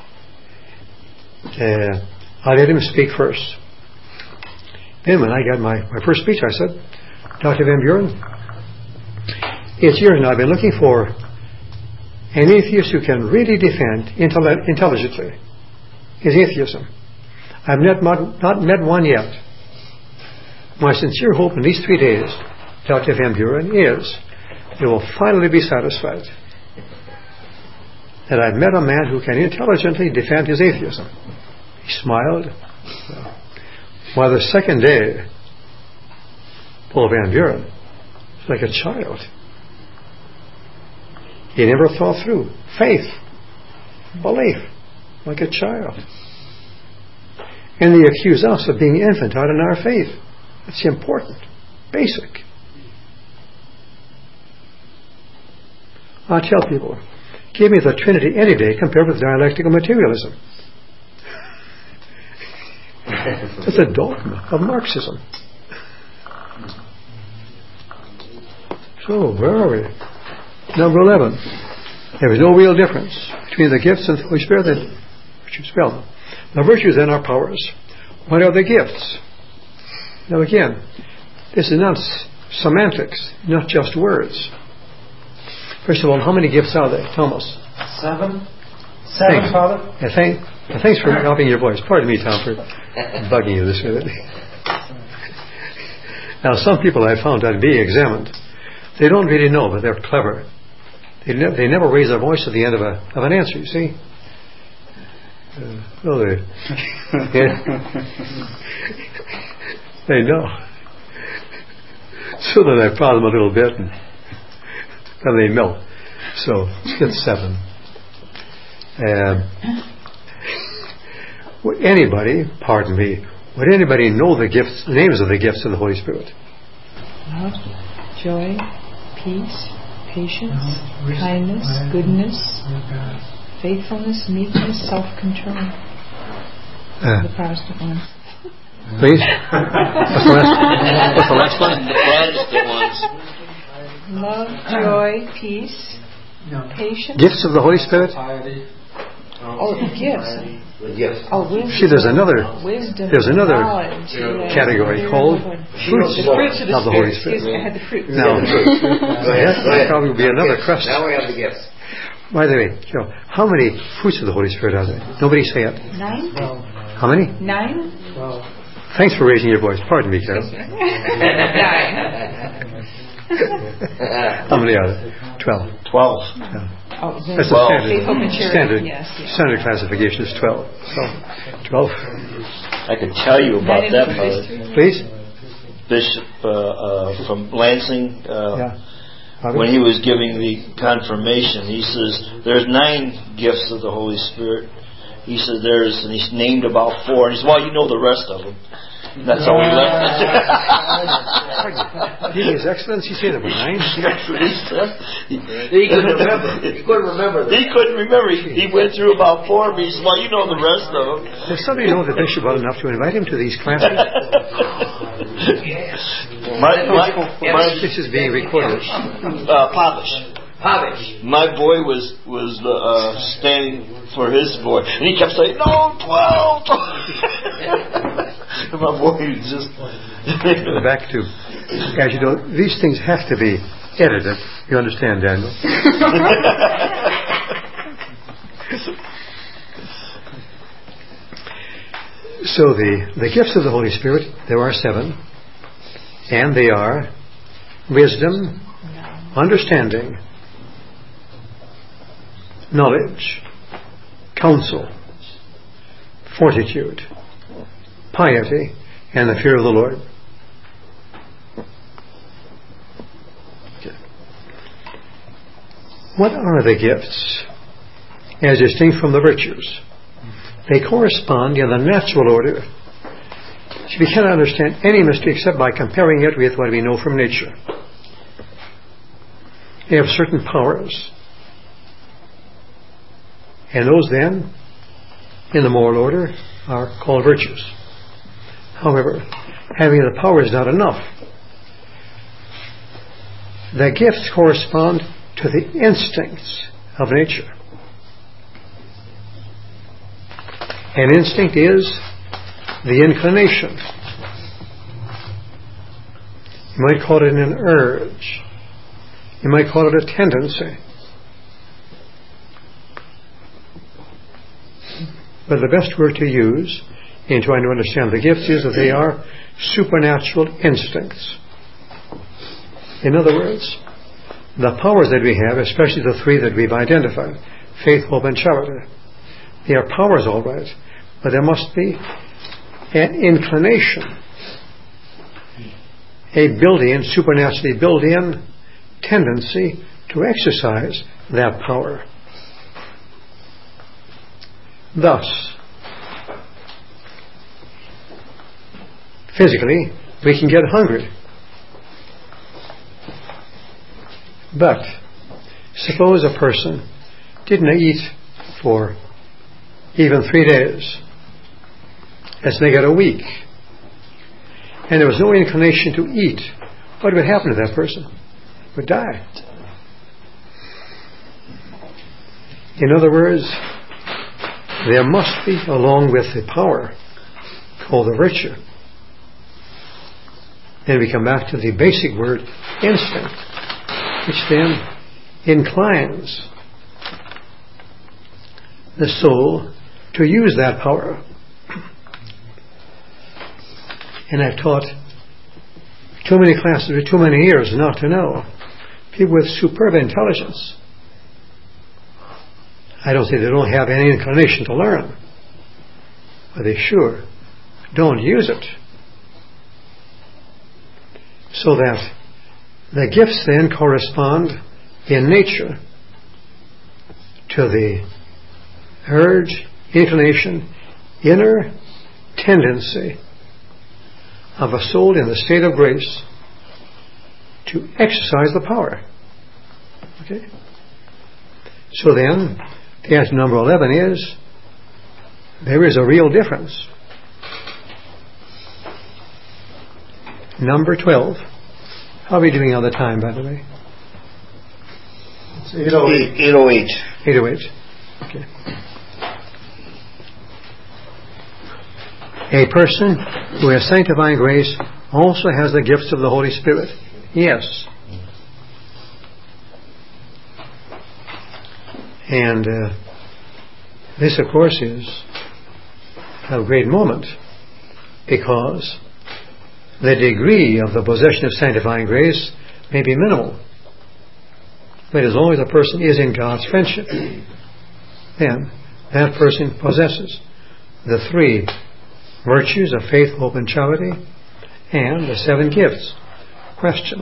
uh, I let him speak first. Then when I got my, my first speech, I said, Doctor Van Buren, it's years now I've been looking for an atheist who can really defend intelli- intelligently his atheism. I've not, not met one yet. My sincere hope in these three days, Doctor Van Buren, is you will finally be satisfied that I've met a man who can intelligently defend his atheism. He smiled. While the second day, Paul Van Buren was like a child. He never thought through faith, belief, like a child. And they accuse us of being infantile in our faith. That's important, basic. I tell people, give me the Trinity any day compared with dialectical materialism. That's a dogma of Marxism. So, where are we? Number eleven. There is no real difference between the gifts and the Holy Spirit and virtues. Well, the virtues then are powers. What are the gifts? Now again, this is not semantics, not just words. First of all, how many gifts are there, Thomas? Seven. Seven, thanks. Father. Yeah, thank, thanks for helping your voice. Pardon me, Tom, for bugging you this way. Now, some people I found that be examined, they don't really know, but they're clever. They, ne- they never raise their voice at the end of a of an answer. You see? Uh, well, they, yeah. They know. So then I prod them a little bit, and then they melt. So let's get seven. Uh, would anybody, pardon me, would anybody know the gifts, the names of the gifts of the Holy Spirit? Love, joy, peace, patience, kindness, goodness, faithfulness, meekness, self-control. Uh, the Protestant ones. Please? What's the last, what's the last one? The Protestant ones. Love, joy, peace, patience. Gifts of the Holy Spirit? Oh, the gifts. The gifts. Oh, wisdom. See, there's another, wisdom. there's another knowledge, yeah. category called fruits the fruits of the, of the Holy Spirit. Yes, I had the fruits. Now, Go ahead. Go ahead. that probably will be another Gifts. question. Now we have the gifts. By the way, Joe, how many fruits of the Holy Spirit are there? Nobody say it. Nine? How many? Nine? Thanks for raising your voice. Pardon me, Carol. How many are there? Twelve. Twelve. Yeah. Oh, That's the standard, faithful maturity, standard, yes, yes. standard classification is twelve. So, twelve. I can tell you about Nine that, into Father. history. Please. Bishop uh, uh, from Lansing, uh, Yeah. when he was giving the confirmation, he says, there's nine gifts of the Holy Spirit. He said there's, and he's named about four. And he said, well, you know the rest of them. And that's how we left it. His Excellency said number nine. That's what he said. He couldn't remember. He couldn't remember that. He couldn't remember. He, he went through about four, but he said, well, you know the rest of them. Does somebody know the bishop well enough to invite him to these classes? my, my, my, This is being recorded. uh, Pavish. Pavish. My boy was was uh, standing for his boy, and he kept saying, "No, twelve." And my boy just Back to, as you know, these things have to be edited. You understand, Daniel? So the the gifts of the Holy Spirit, there are seven, and they are wisdom, understanding, knowledge, counsel, fortitude, piety, and the fear of the Lord. Okay. What are the gifts as distinct from the virtues? They correspond in the natural order. We cannot understand any mystery except by comparing it with what we know from nature. They have certain powers. And those then, in the moral order, are called virtues. However, having the power is not enough. The gifts correspond to the instincts of nature. An instinct is the inclination. You might call it an urge. You might call it a tendency. But the best word to use in trying to understand the gifts is that they are supernatural instincts. In other words, the powers that we have, especially the three that we've identified, faith, hope, and charity, they are powers all right, but there must be an inclination, a built-in, supernaturally built-in tendency to exercise that power. Thus, physically, we can get hungry. But suppose a person didn't eat for even three days. Let's make it a week. And there was no inclination to eat. What would happen to that person? He would die. In other words, there must be, along with the power called the virtue, then we come back to the basic word, instinct, which then inclines the soul to use that power. And I've taught too many classes for too many years not to know. People with superb intelligence, I don't say they don't have any inclination to learn, but they sure don't use it. So that the gifts then correspond in nature to the urge, inclination, inner tendency of a soul in the state of grace to exercise the power. Okay? So then, the answer number eleven is, there is a real difference. Number twelve. How are we doing on the time, by the way? It's eight oh eight. eight oh eight. eight oh eight. Okay. A person who has sanctifying grace also has the gifts of the Holy Spirit. Yes. And uh, this, of course, is a great moment because the degree of the possession of sanctifying grace may be minimal. But as long as a person is in God's friendship, then that person possesses the three virtues of faith, hope, and charity, and the seven gifts. Question.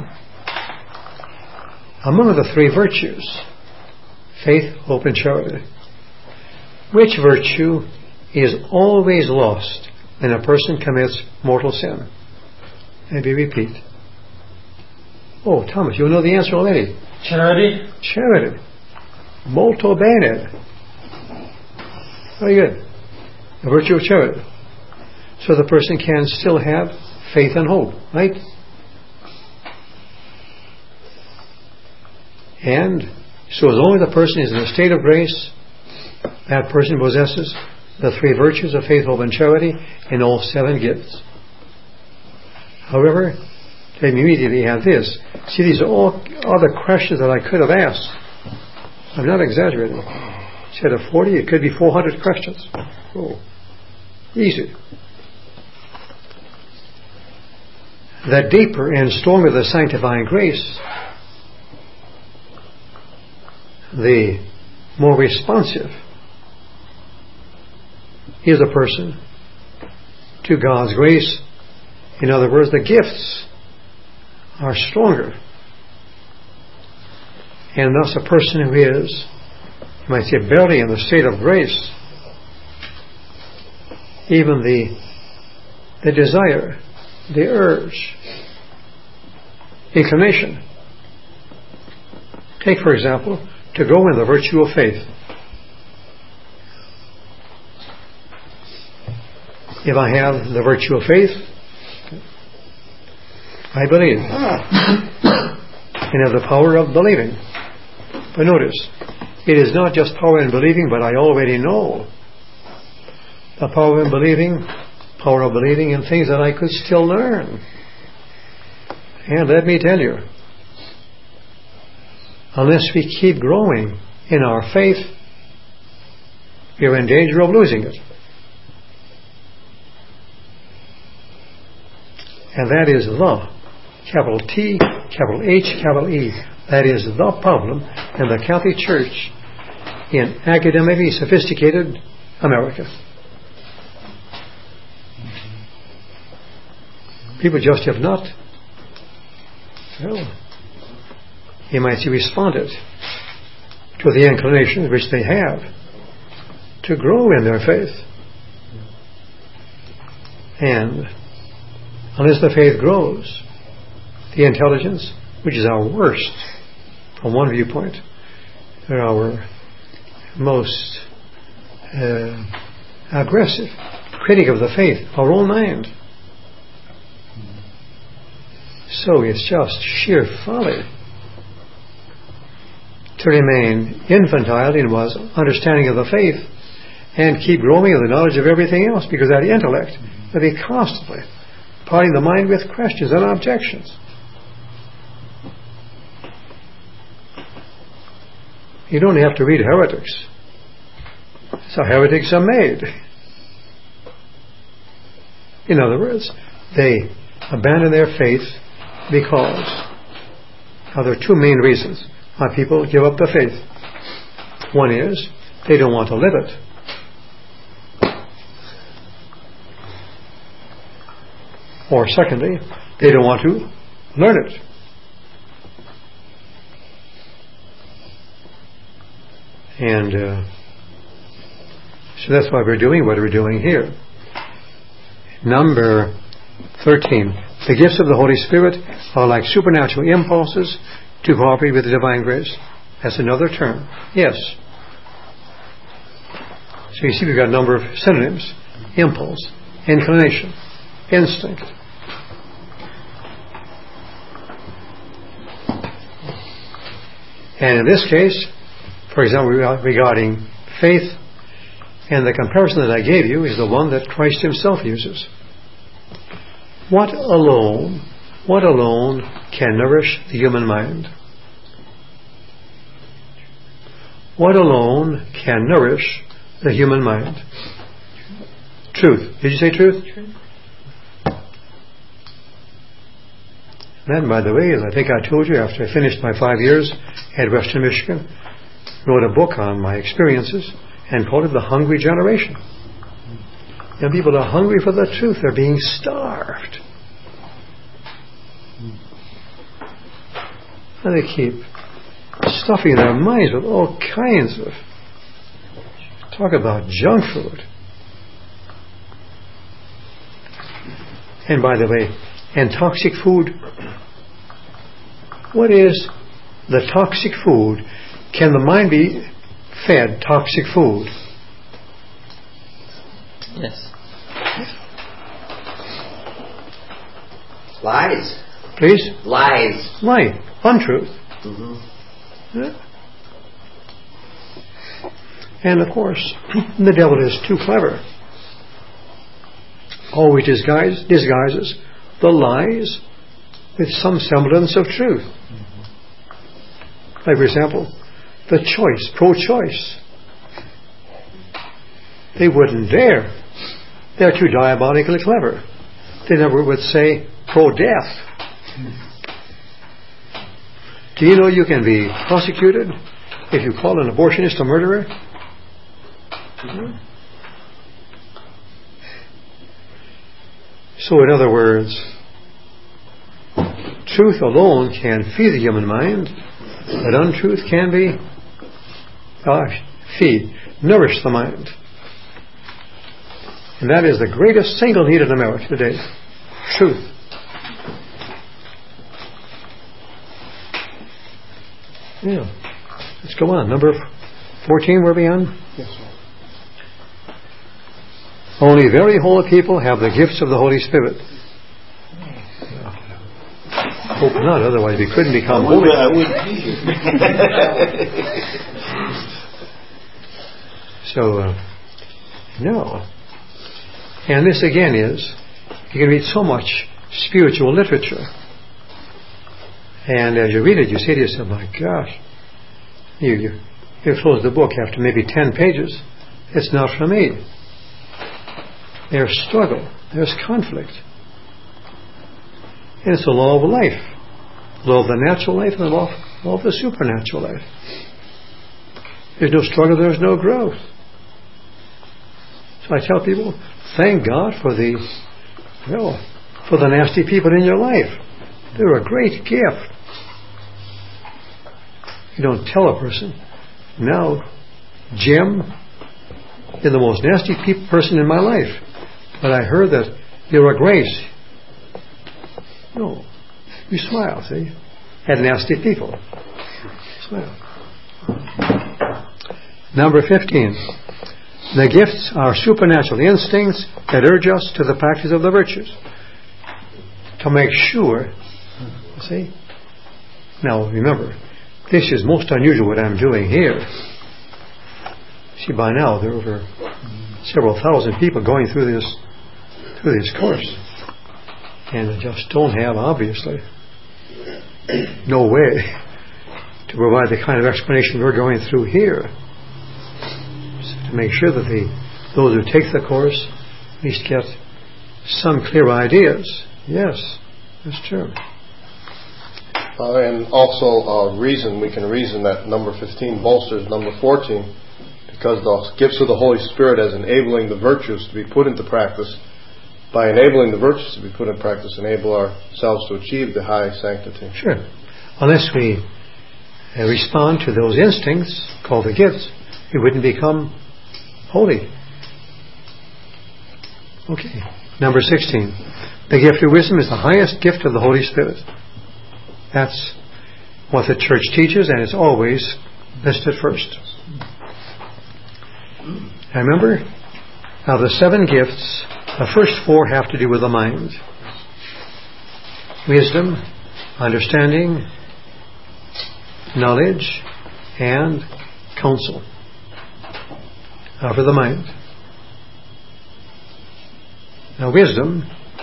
Among the three virtues, faith, hope, and charity, which virtue is always lost when a person commits mortal sin? Maybe repeat. Oh, Thomas, you know the answer already. Charity. Charity. Molto bene. Very good. The virtue of charity. So the person can still have faith and hope, right? And so as long as the person is in a state of grace, that person possesses the three virtues of faith, hope, and charity and all seven gifts. However, let me immediately have this. See, these are all other questions that I could have asked. I'm not exaggerating. Instead of forty, it could be four hundred questions. Oh, easy. The deeper and stronger the sanctifying grace, the more responsive is a person to God's grace. In other words, the gifts are stronger. And thus a person who is, you might say, barely in the state of grace, even the the desire, the urge, inclination. Take, for example, to grow in the virtue of faith. If I have the virtue of faith, I believe. And have the power of believing. But notice, it is not just power in believing, but I already know. The power in believing, power of believing in things that I could still learn. And let me tell you, unless we keep growing in our faith, we are in danger of losing it. And that is the, capital T, capital H, capital E. That is the problem in the Catholic Church in academically sophisticated America. People just have not, well, you might say, responded to the inclination which they have to grow in their faith. And unless the faith grows, the intelligence, which is our worst from one viewpoint, or our most uh, aggressive critic of the faith, our own mind. So it's just sheer folly to remain infantile in one's understanding of the faith and keep growing in the knowledge of everything else, because that intellect will be constantly prodding the mind with questions and objections. You don't have to read heretics. That's how heretics are made. In other words, they abandon their faith because now there are two main reasons why people give up the faith. One is they don't want to live it. Or secondly, they don't want to learn it. And uh, so that's why we're doing what we're doing here. Number thirteen. The gifts of the Holy Spirit are like supernatural impulses to cooperate with the divine grace. That's another term. Yes. So you see we've got a number of synonyms. Impulse, inclination, instinct. And in this case, for example, regarding faith, and the comparison that I gave you is the one that Christ himself uses. What alone, what alone can nourish the human mind? What alone can nourish the human mind? Truth. Did you say truth? Truth. then, by the way, as I think I told you, after I finished my five years at Western Michigan, wrote a book on my experiences and called it The Hungry Generation. Young people are hungry for the truth. They're being starved. And they keep stuffing their minds with all kinds of, talk about junk food. And by the way, and toxic food. What is the toxic food? Can the mind be fed toxic food? Yes. Lies. Please? Lies. Lie. Untruth. Mm-hmm. Yeah. And of course, the devil is too clever. Always disguise, disguises the lies with some semblance of truth. Like, for example, the choice, pro-choice. They wouldn't dare. They're too diabolically clever. They never would say pro-death. Do you know you can be prosecuted if you call an abortionist a murderer? So in other words, truth alone can feed the human mind, but untruth can be uh, feed, nourish the mind. And that is the greatest single need in America today. Truth. Yeah. Let's go on. Number fourteen, where are we on? Yes, sir. Only very holy people have the gifts of the Holy Spirit. Hope not, otherwise we couldn't become holy. I wouldn't be here. So, uh, no. And this again is, you can read so much spiritual literature. And as you read it, you say to yourself, my gosh, you, you, you close the book after maybe ten pages. It's not for me. There's struggle. There's conflict. And it's the law of life. The law of the natural life and the law of, law of the supernatural life. There's no struggle, there's no growth. So I tell people, thank God for the, well, for the nasty people in your life. They're a great gift. You don't tell a person, now, Jim, you're the most nasty pe- person in my life, but I heard that you're a grace. No. You smile, see? At nasty people. Smile. Number fifteen. The gifts are supernatural instincts that urge us to the practice of the virtues. To make sure, see? Now remember, this is most unusual what I'm doing here. See, by now there are over several thousand people going through this through this course. And I just don't have, obviously, no way to provide the kind of explanation we're going through here. So to make sure that the those who take the course at least get some clear ideas. Yes, that's true. Uh, and also uh, reason, we can reason that number fifteen bolsters number fourteen, because the gifts of the Holy Spirit as enabling the virtues to be put into practice. By enabling the virtues to be put in practice, enable ourselves to achieve the high sanctity. Sure. Unless we uh, respond to those instincts, called the gifts, we wouldn't become holy. Okay. Number sixteen. The gift of wisdom is the highest gift of the Holy Spirit. That's what the church teaches, and it's always listed first. I remember, now the seven gifts, the first four have to do with the mind. Wisdom, understanding, knowledge, and counsel. Now for the mind. Now wisdom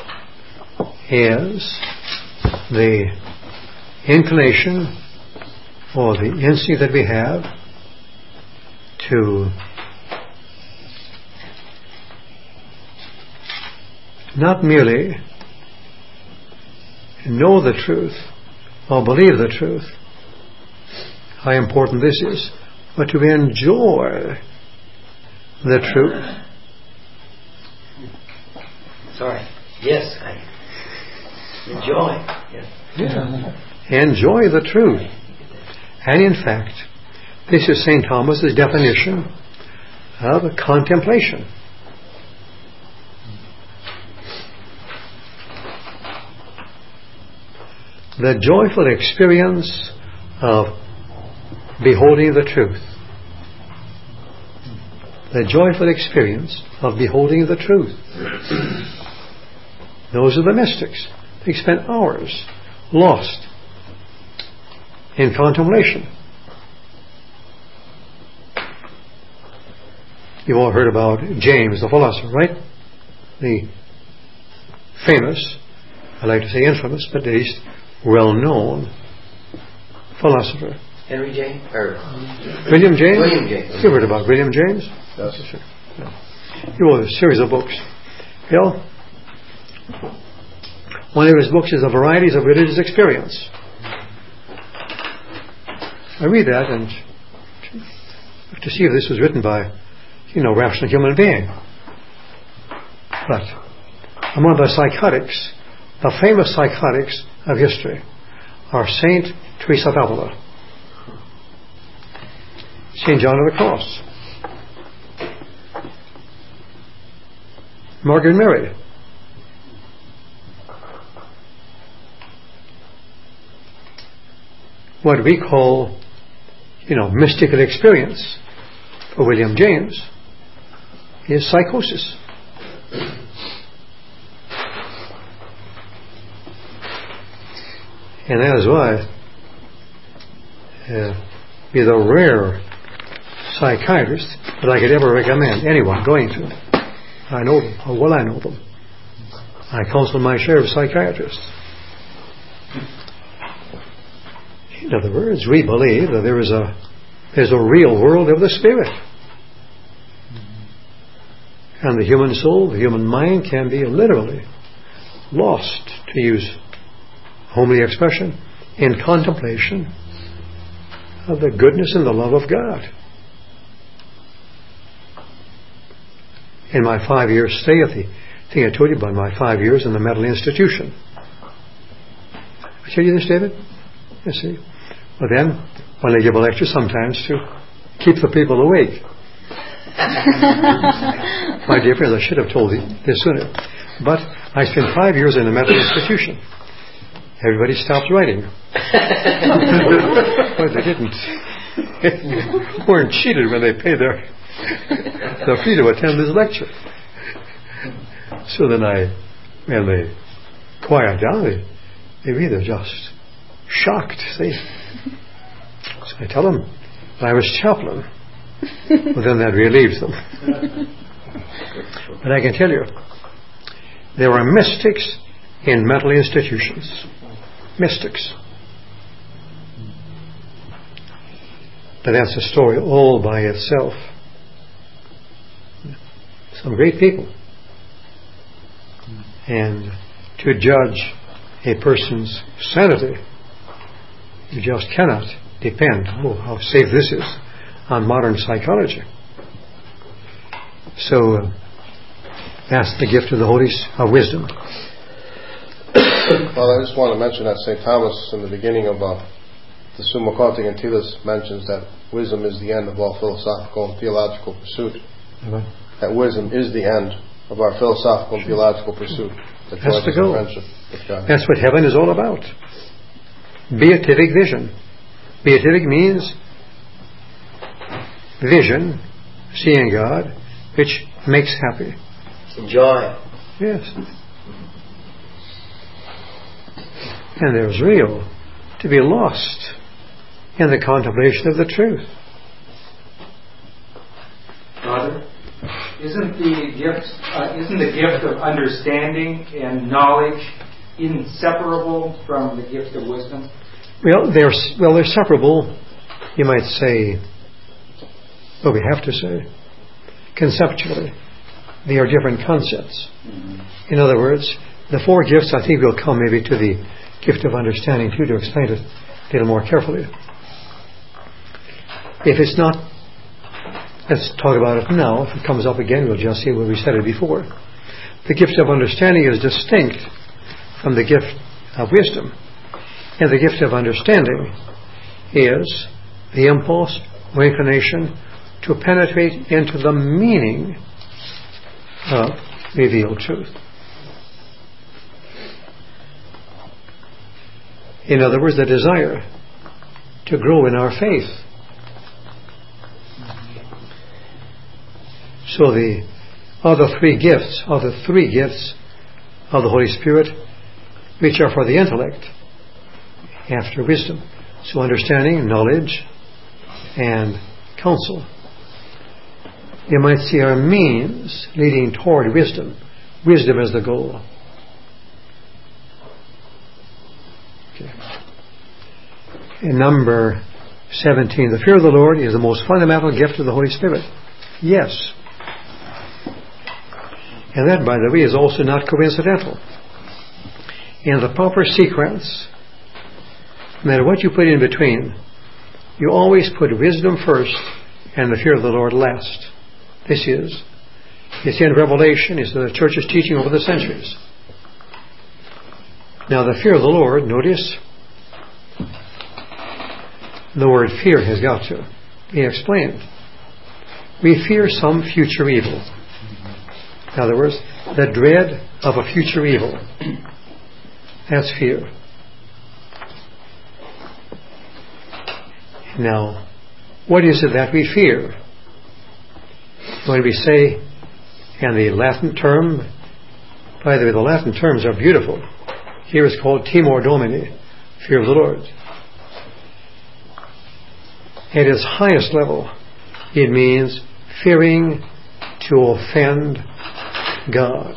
is the inclination or the instinct that we have to not merely know the truth or believe the truth, how important this is, but to enjoy the truth. Sorry. Yes, I enjoy. Yes. Yeah. Enjoy the truth. And in fact, this is Saint Thomas's definition of contemplation. The joyful experience of beholding the truth. The joyful experience of beholding the truth. Those are the mystics. They spent hours lost in contemplation. You've all heard about James the philosopher, right? The famous, I like to say infamous, but at least well-known philosopher. Henry James? Or William James? William James. You heard about William James? Yes. Sure. Yeah. He wrote a series of books. Well, one of his books is The Varieties of Religious Experience. I read that and to see if this was written by, you know, rational human being. But among the psychotics, the famous psychotics of history are Saint Teresa of Avila, Saint John of the Cross, Margaret Mary, what we call, you know, mystical experience for William James is psychosis. And that is why uh, he's a rare psychiatrist that I could ever recommend anyone going to. I know them. How well I know them. I counsel my share of psychiatrists. In other words, we believe that there is a there's a real world of the spirit. And the human soul, the human mind can be literally lost, to use homely expression, in contemplation of the goodness and the love of God. In my five-year stay at the, I think I told you about my five years in the mental institution. I tell you this, David? You see. Well then, when they give a lecture, sometimes to keep the people awake. My dear friends, I should have told you this sooner. But I spent five years in a mental institution. Everybody stopped writing. Well, they didn't. weren't cheated when they paid their their fee to attend this lecture. So then I, when they quiet down, they, they were either just shocked, see. So I tell them, I was chaplain. Well, then that relieves them. But I can tell you, there are mystics in mental institutions. Mystics. But that's a story all by itself. Some great people. And to judge a person's sanity, you just cannot depend, oh, how safe this is, on modern psychology. So uh, that's the gift of the Holy of wisdom. Well, I just want to mention that Saint Thomas, in the beginning of uh, the Summa Conte Gentilis, mentions that wisdom is the end of all philosophical and theological pursuit. Amen. That wisdom is the end of our philosophical and theological pursuit. That That's the goal. Friendship with God. That's what heaven is all about. Beatific vision. Beatific means vision, seeing God, which makes happy. Joy. Yes. And there's real to be lost in the contemplation of the truth. Father, isn't the gift uh, isn't the gift of understanding and knowledge inseparable from the gift of wisdom? Well, they're well, they're separable. You might say, well, we have to say, conceptually, they are different concepts. Mm-hmm. In other words, the four gifts, I think we'll come maybe to the gift of understanding too, to explain it a little more carefully. If it's not, let's talk about it now. If it comes up again, we'll just see where we said it before. The gift of understanding is distinct from the gift of wisdom. And the gift of understanding is the impulse or inclination to penetrate into the meaning of revealed truth. In other words, the desire to grow in our faith. So the other three gifts are the three gifts of the Holy Spirit, which are for the intellect after wisdom. So understanding, knowledge, and counsel. You might see our means leading toward wisdom. Wisdom is the goal. Okay. In number seventeen, the fear of the Lord is the most fundamental gift of the Holy Spirit. Yes. And that, by the way, is also not coincidental. In the proper sequence, no matter what you put in between, you always put wisdom first and the fear of the Lord last. This is, it's in Revelation, it's the church's teaching over the centuries. Now the fear of the Lord, notice, the word fear has got to be explained. We fear some future evil. In other words, the dread of a future evil. That's fear. Now, what is it that we fear? When we say, and the Latin term, by the way, the Latin terms are beautiful. Here it's called timor domini, fear of the Lord. At its highest level, it means fearing to offend God.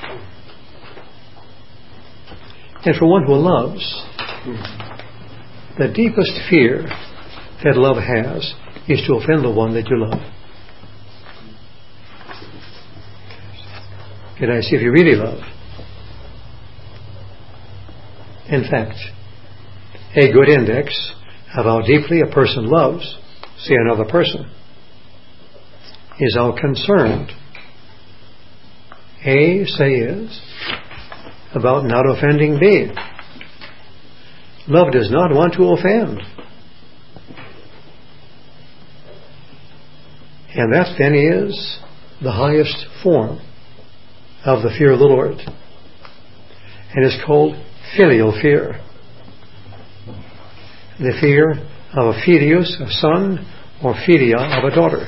And for one who loves, the deepest fear that love has is to offend the one that you love. Can I see if you really love? In fact, a good index of how deeply a person loves, say another person, is how concerned A, say, is about not offending B. Love does not want to offend. And that then is the highest form of the fear of the Lord. And it's called filial fear. The fear of a filius, a son, or filia, of a daughter.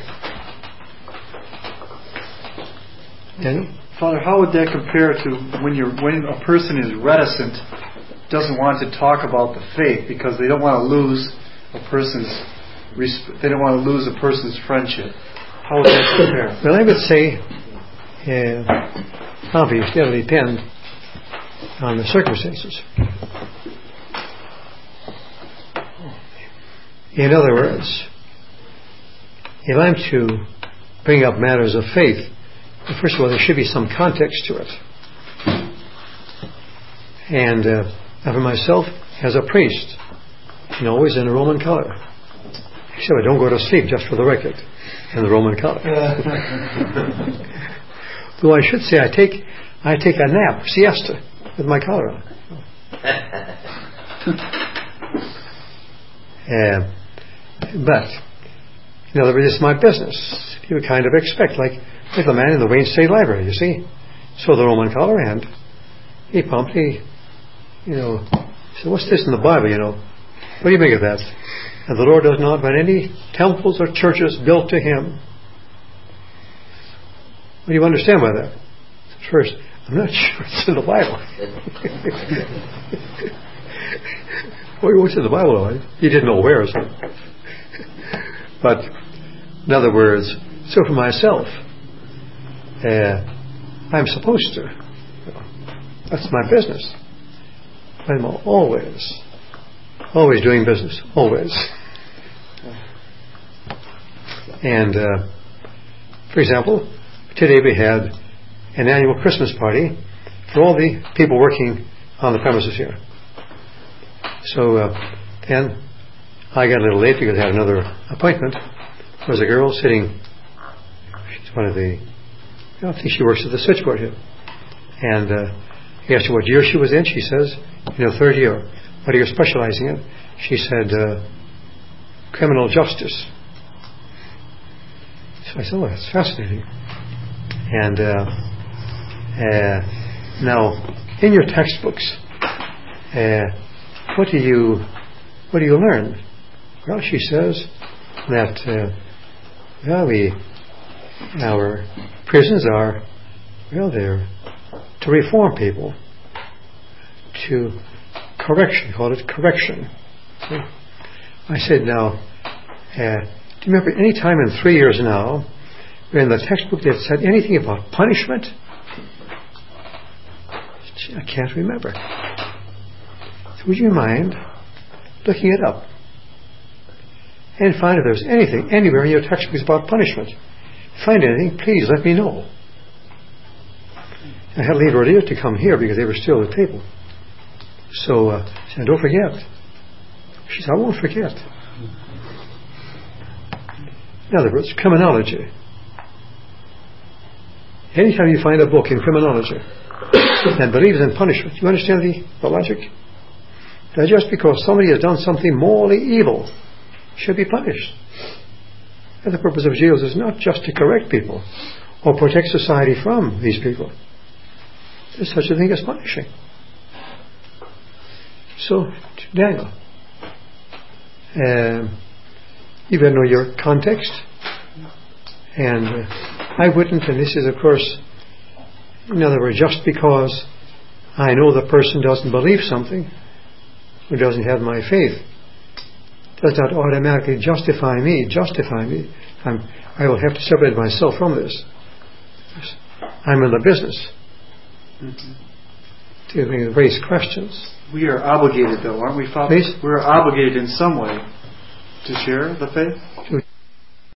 Danny? Father, how would that compare to when you're when a person is reticent, doesn't want to talk about the faith because they don't want to lose a person's they don't want to lose a person's friendship? How would that compare? Well, I would say, uh, obviously, it'll depend on the circumstances. In other words, if I'm to bring up matters of faith, well, first of all, there should be some context to it. And uh, for myself, as a priest, you know, always in a Roman collar. Except I don't go to sleep, just for the record, in the Roman collar. Though I should say I take I take a nap, siesta, with my collar on. uh, but, in other words, it's my business. You would kind of expect, like, like the man in the Wayne State Library, you see. So the Roman collar, and he promptly, you know, said, what's this in the Bible, you know? What do you make of that? And the Lord does not want any temples or churches built to Him. What do you understand by that? First, I'm not sure it's in the Bible. Well, what's in the Bible? He didn't know where. So. But, in other words, so for myself, uh, I'm supposed to. You know, that's my business. I'm always, always doing business. Always. And, uh, for example, today we had an annual Christmas party for all the people working on the premises here. So uh, then I got a little late because I had another appointment. There was a girl sitting, she's one of the, I think she works at the switchboard here. And uh, he asked her what year she was in. She says, you know, third year. What are you specializing in? She said, uh, criminal justice. So I said, oh, that's fascinating. And uh, uh, now, in your textbooks, uh, what do you what do you learn? Well, she says that uh, well, we our prisons are well, they're to reform people, to correction, call it correction. I said, now, uh, do you remember any time in three years now where in the textbook that said anything about punishment? I can't remember. So would you mind looking it up and find if there's anything anywhere in your textbooks about punishment? Find anything, please let me know. I had to leave earlier to come here because they were still at the table. So uh, I said, don't forget. She said, I won't forget. In other words, criminology. Anytime you find a book in criminology that believes in punishment, you understand the, the logic? That just because somebody has done something morally evil should be punished. And the purpose of jails is not just to correct people or protect society from these people. There's such a thing as punishing. So, Daniel, uh, you better know your context. And uh, I wouldn't, and this is of course, in other words, just because I know the person doesn't believe something, who doesn't have my faith, does not automatically justify me, justify me. I'm, I will have to separate myself from this. I'm in the business mm-hmm. to raise questions. We are obligated, though, aren't we, Father? Please? We're obligated in some way to share the faith.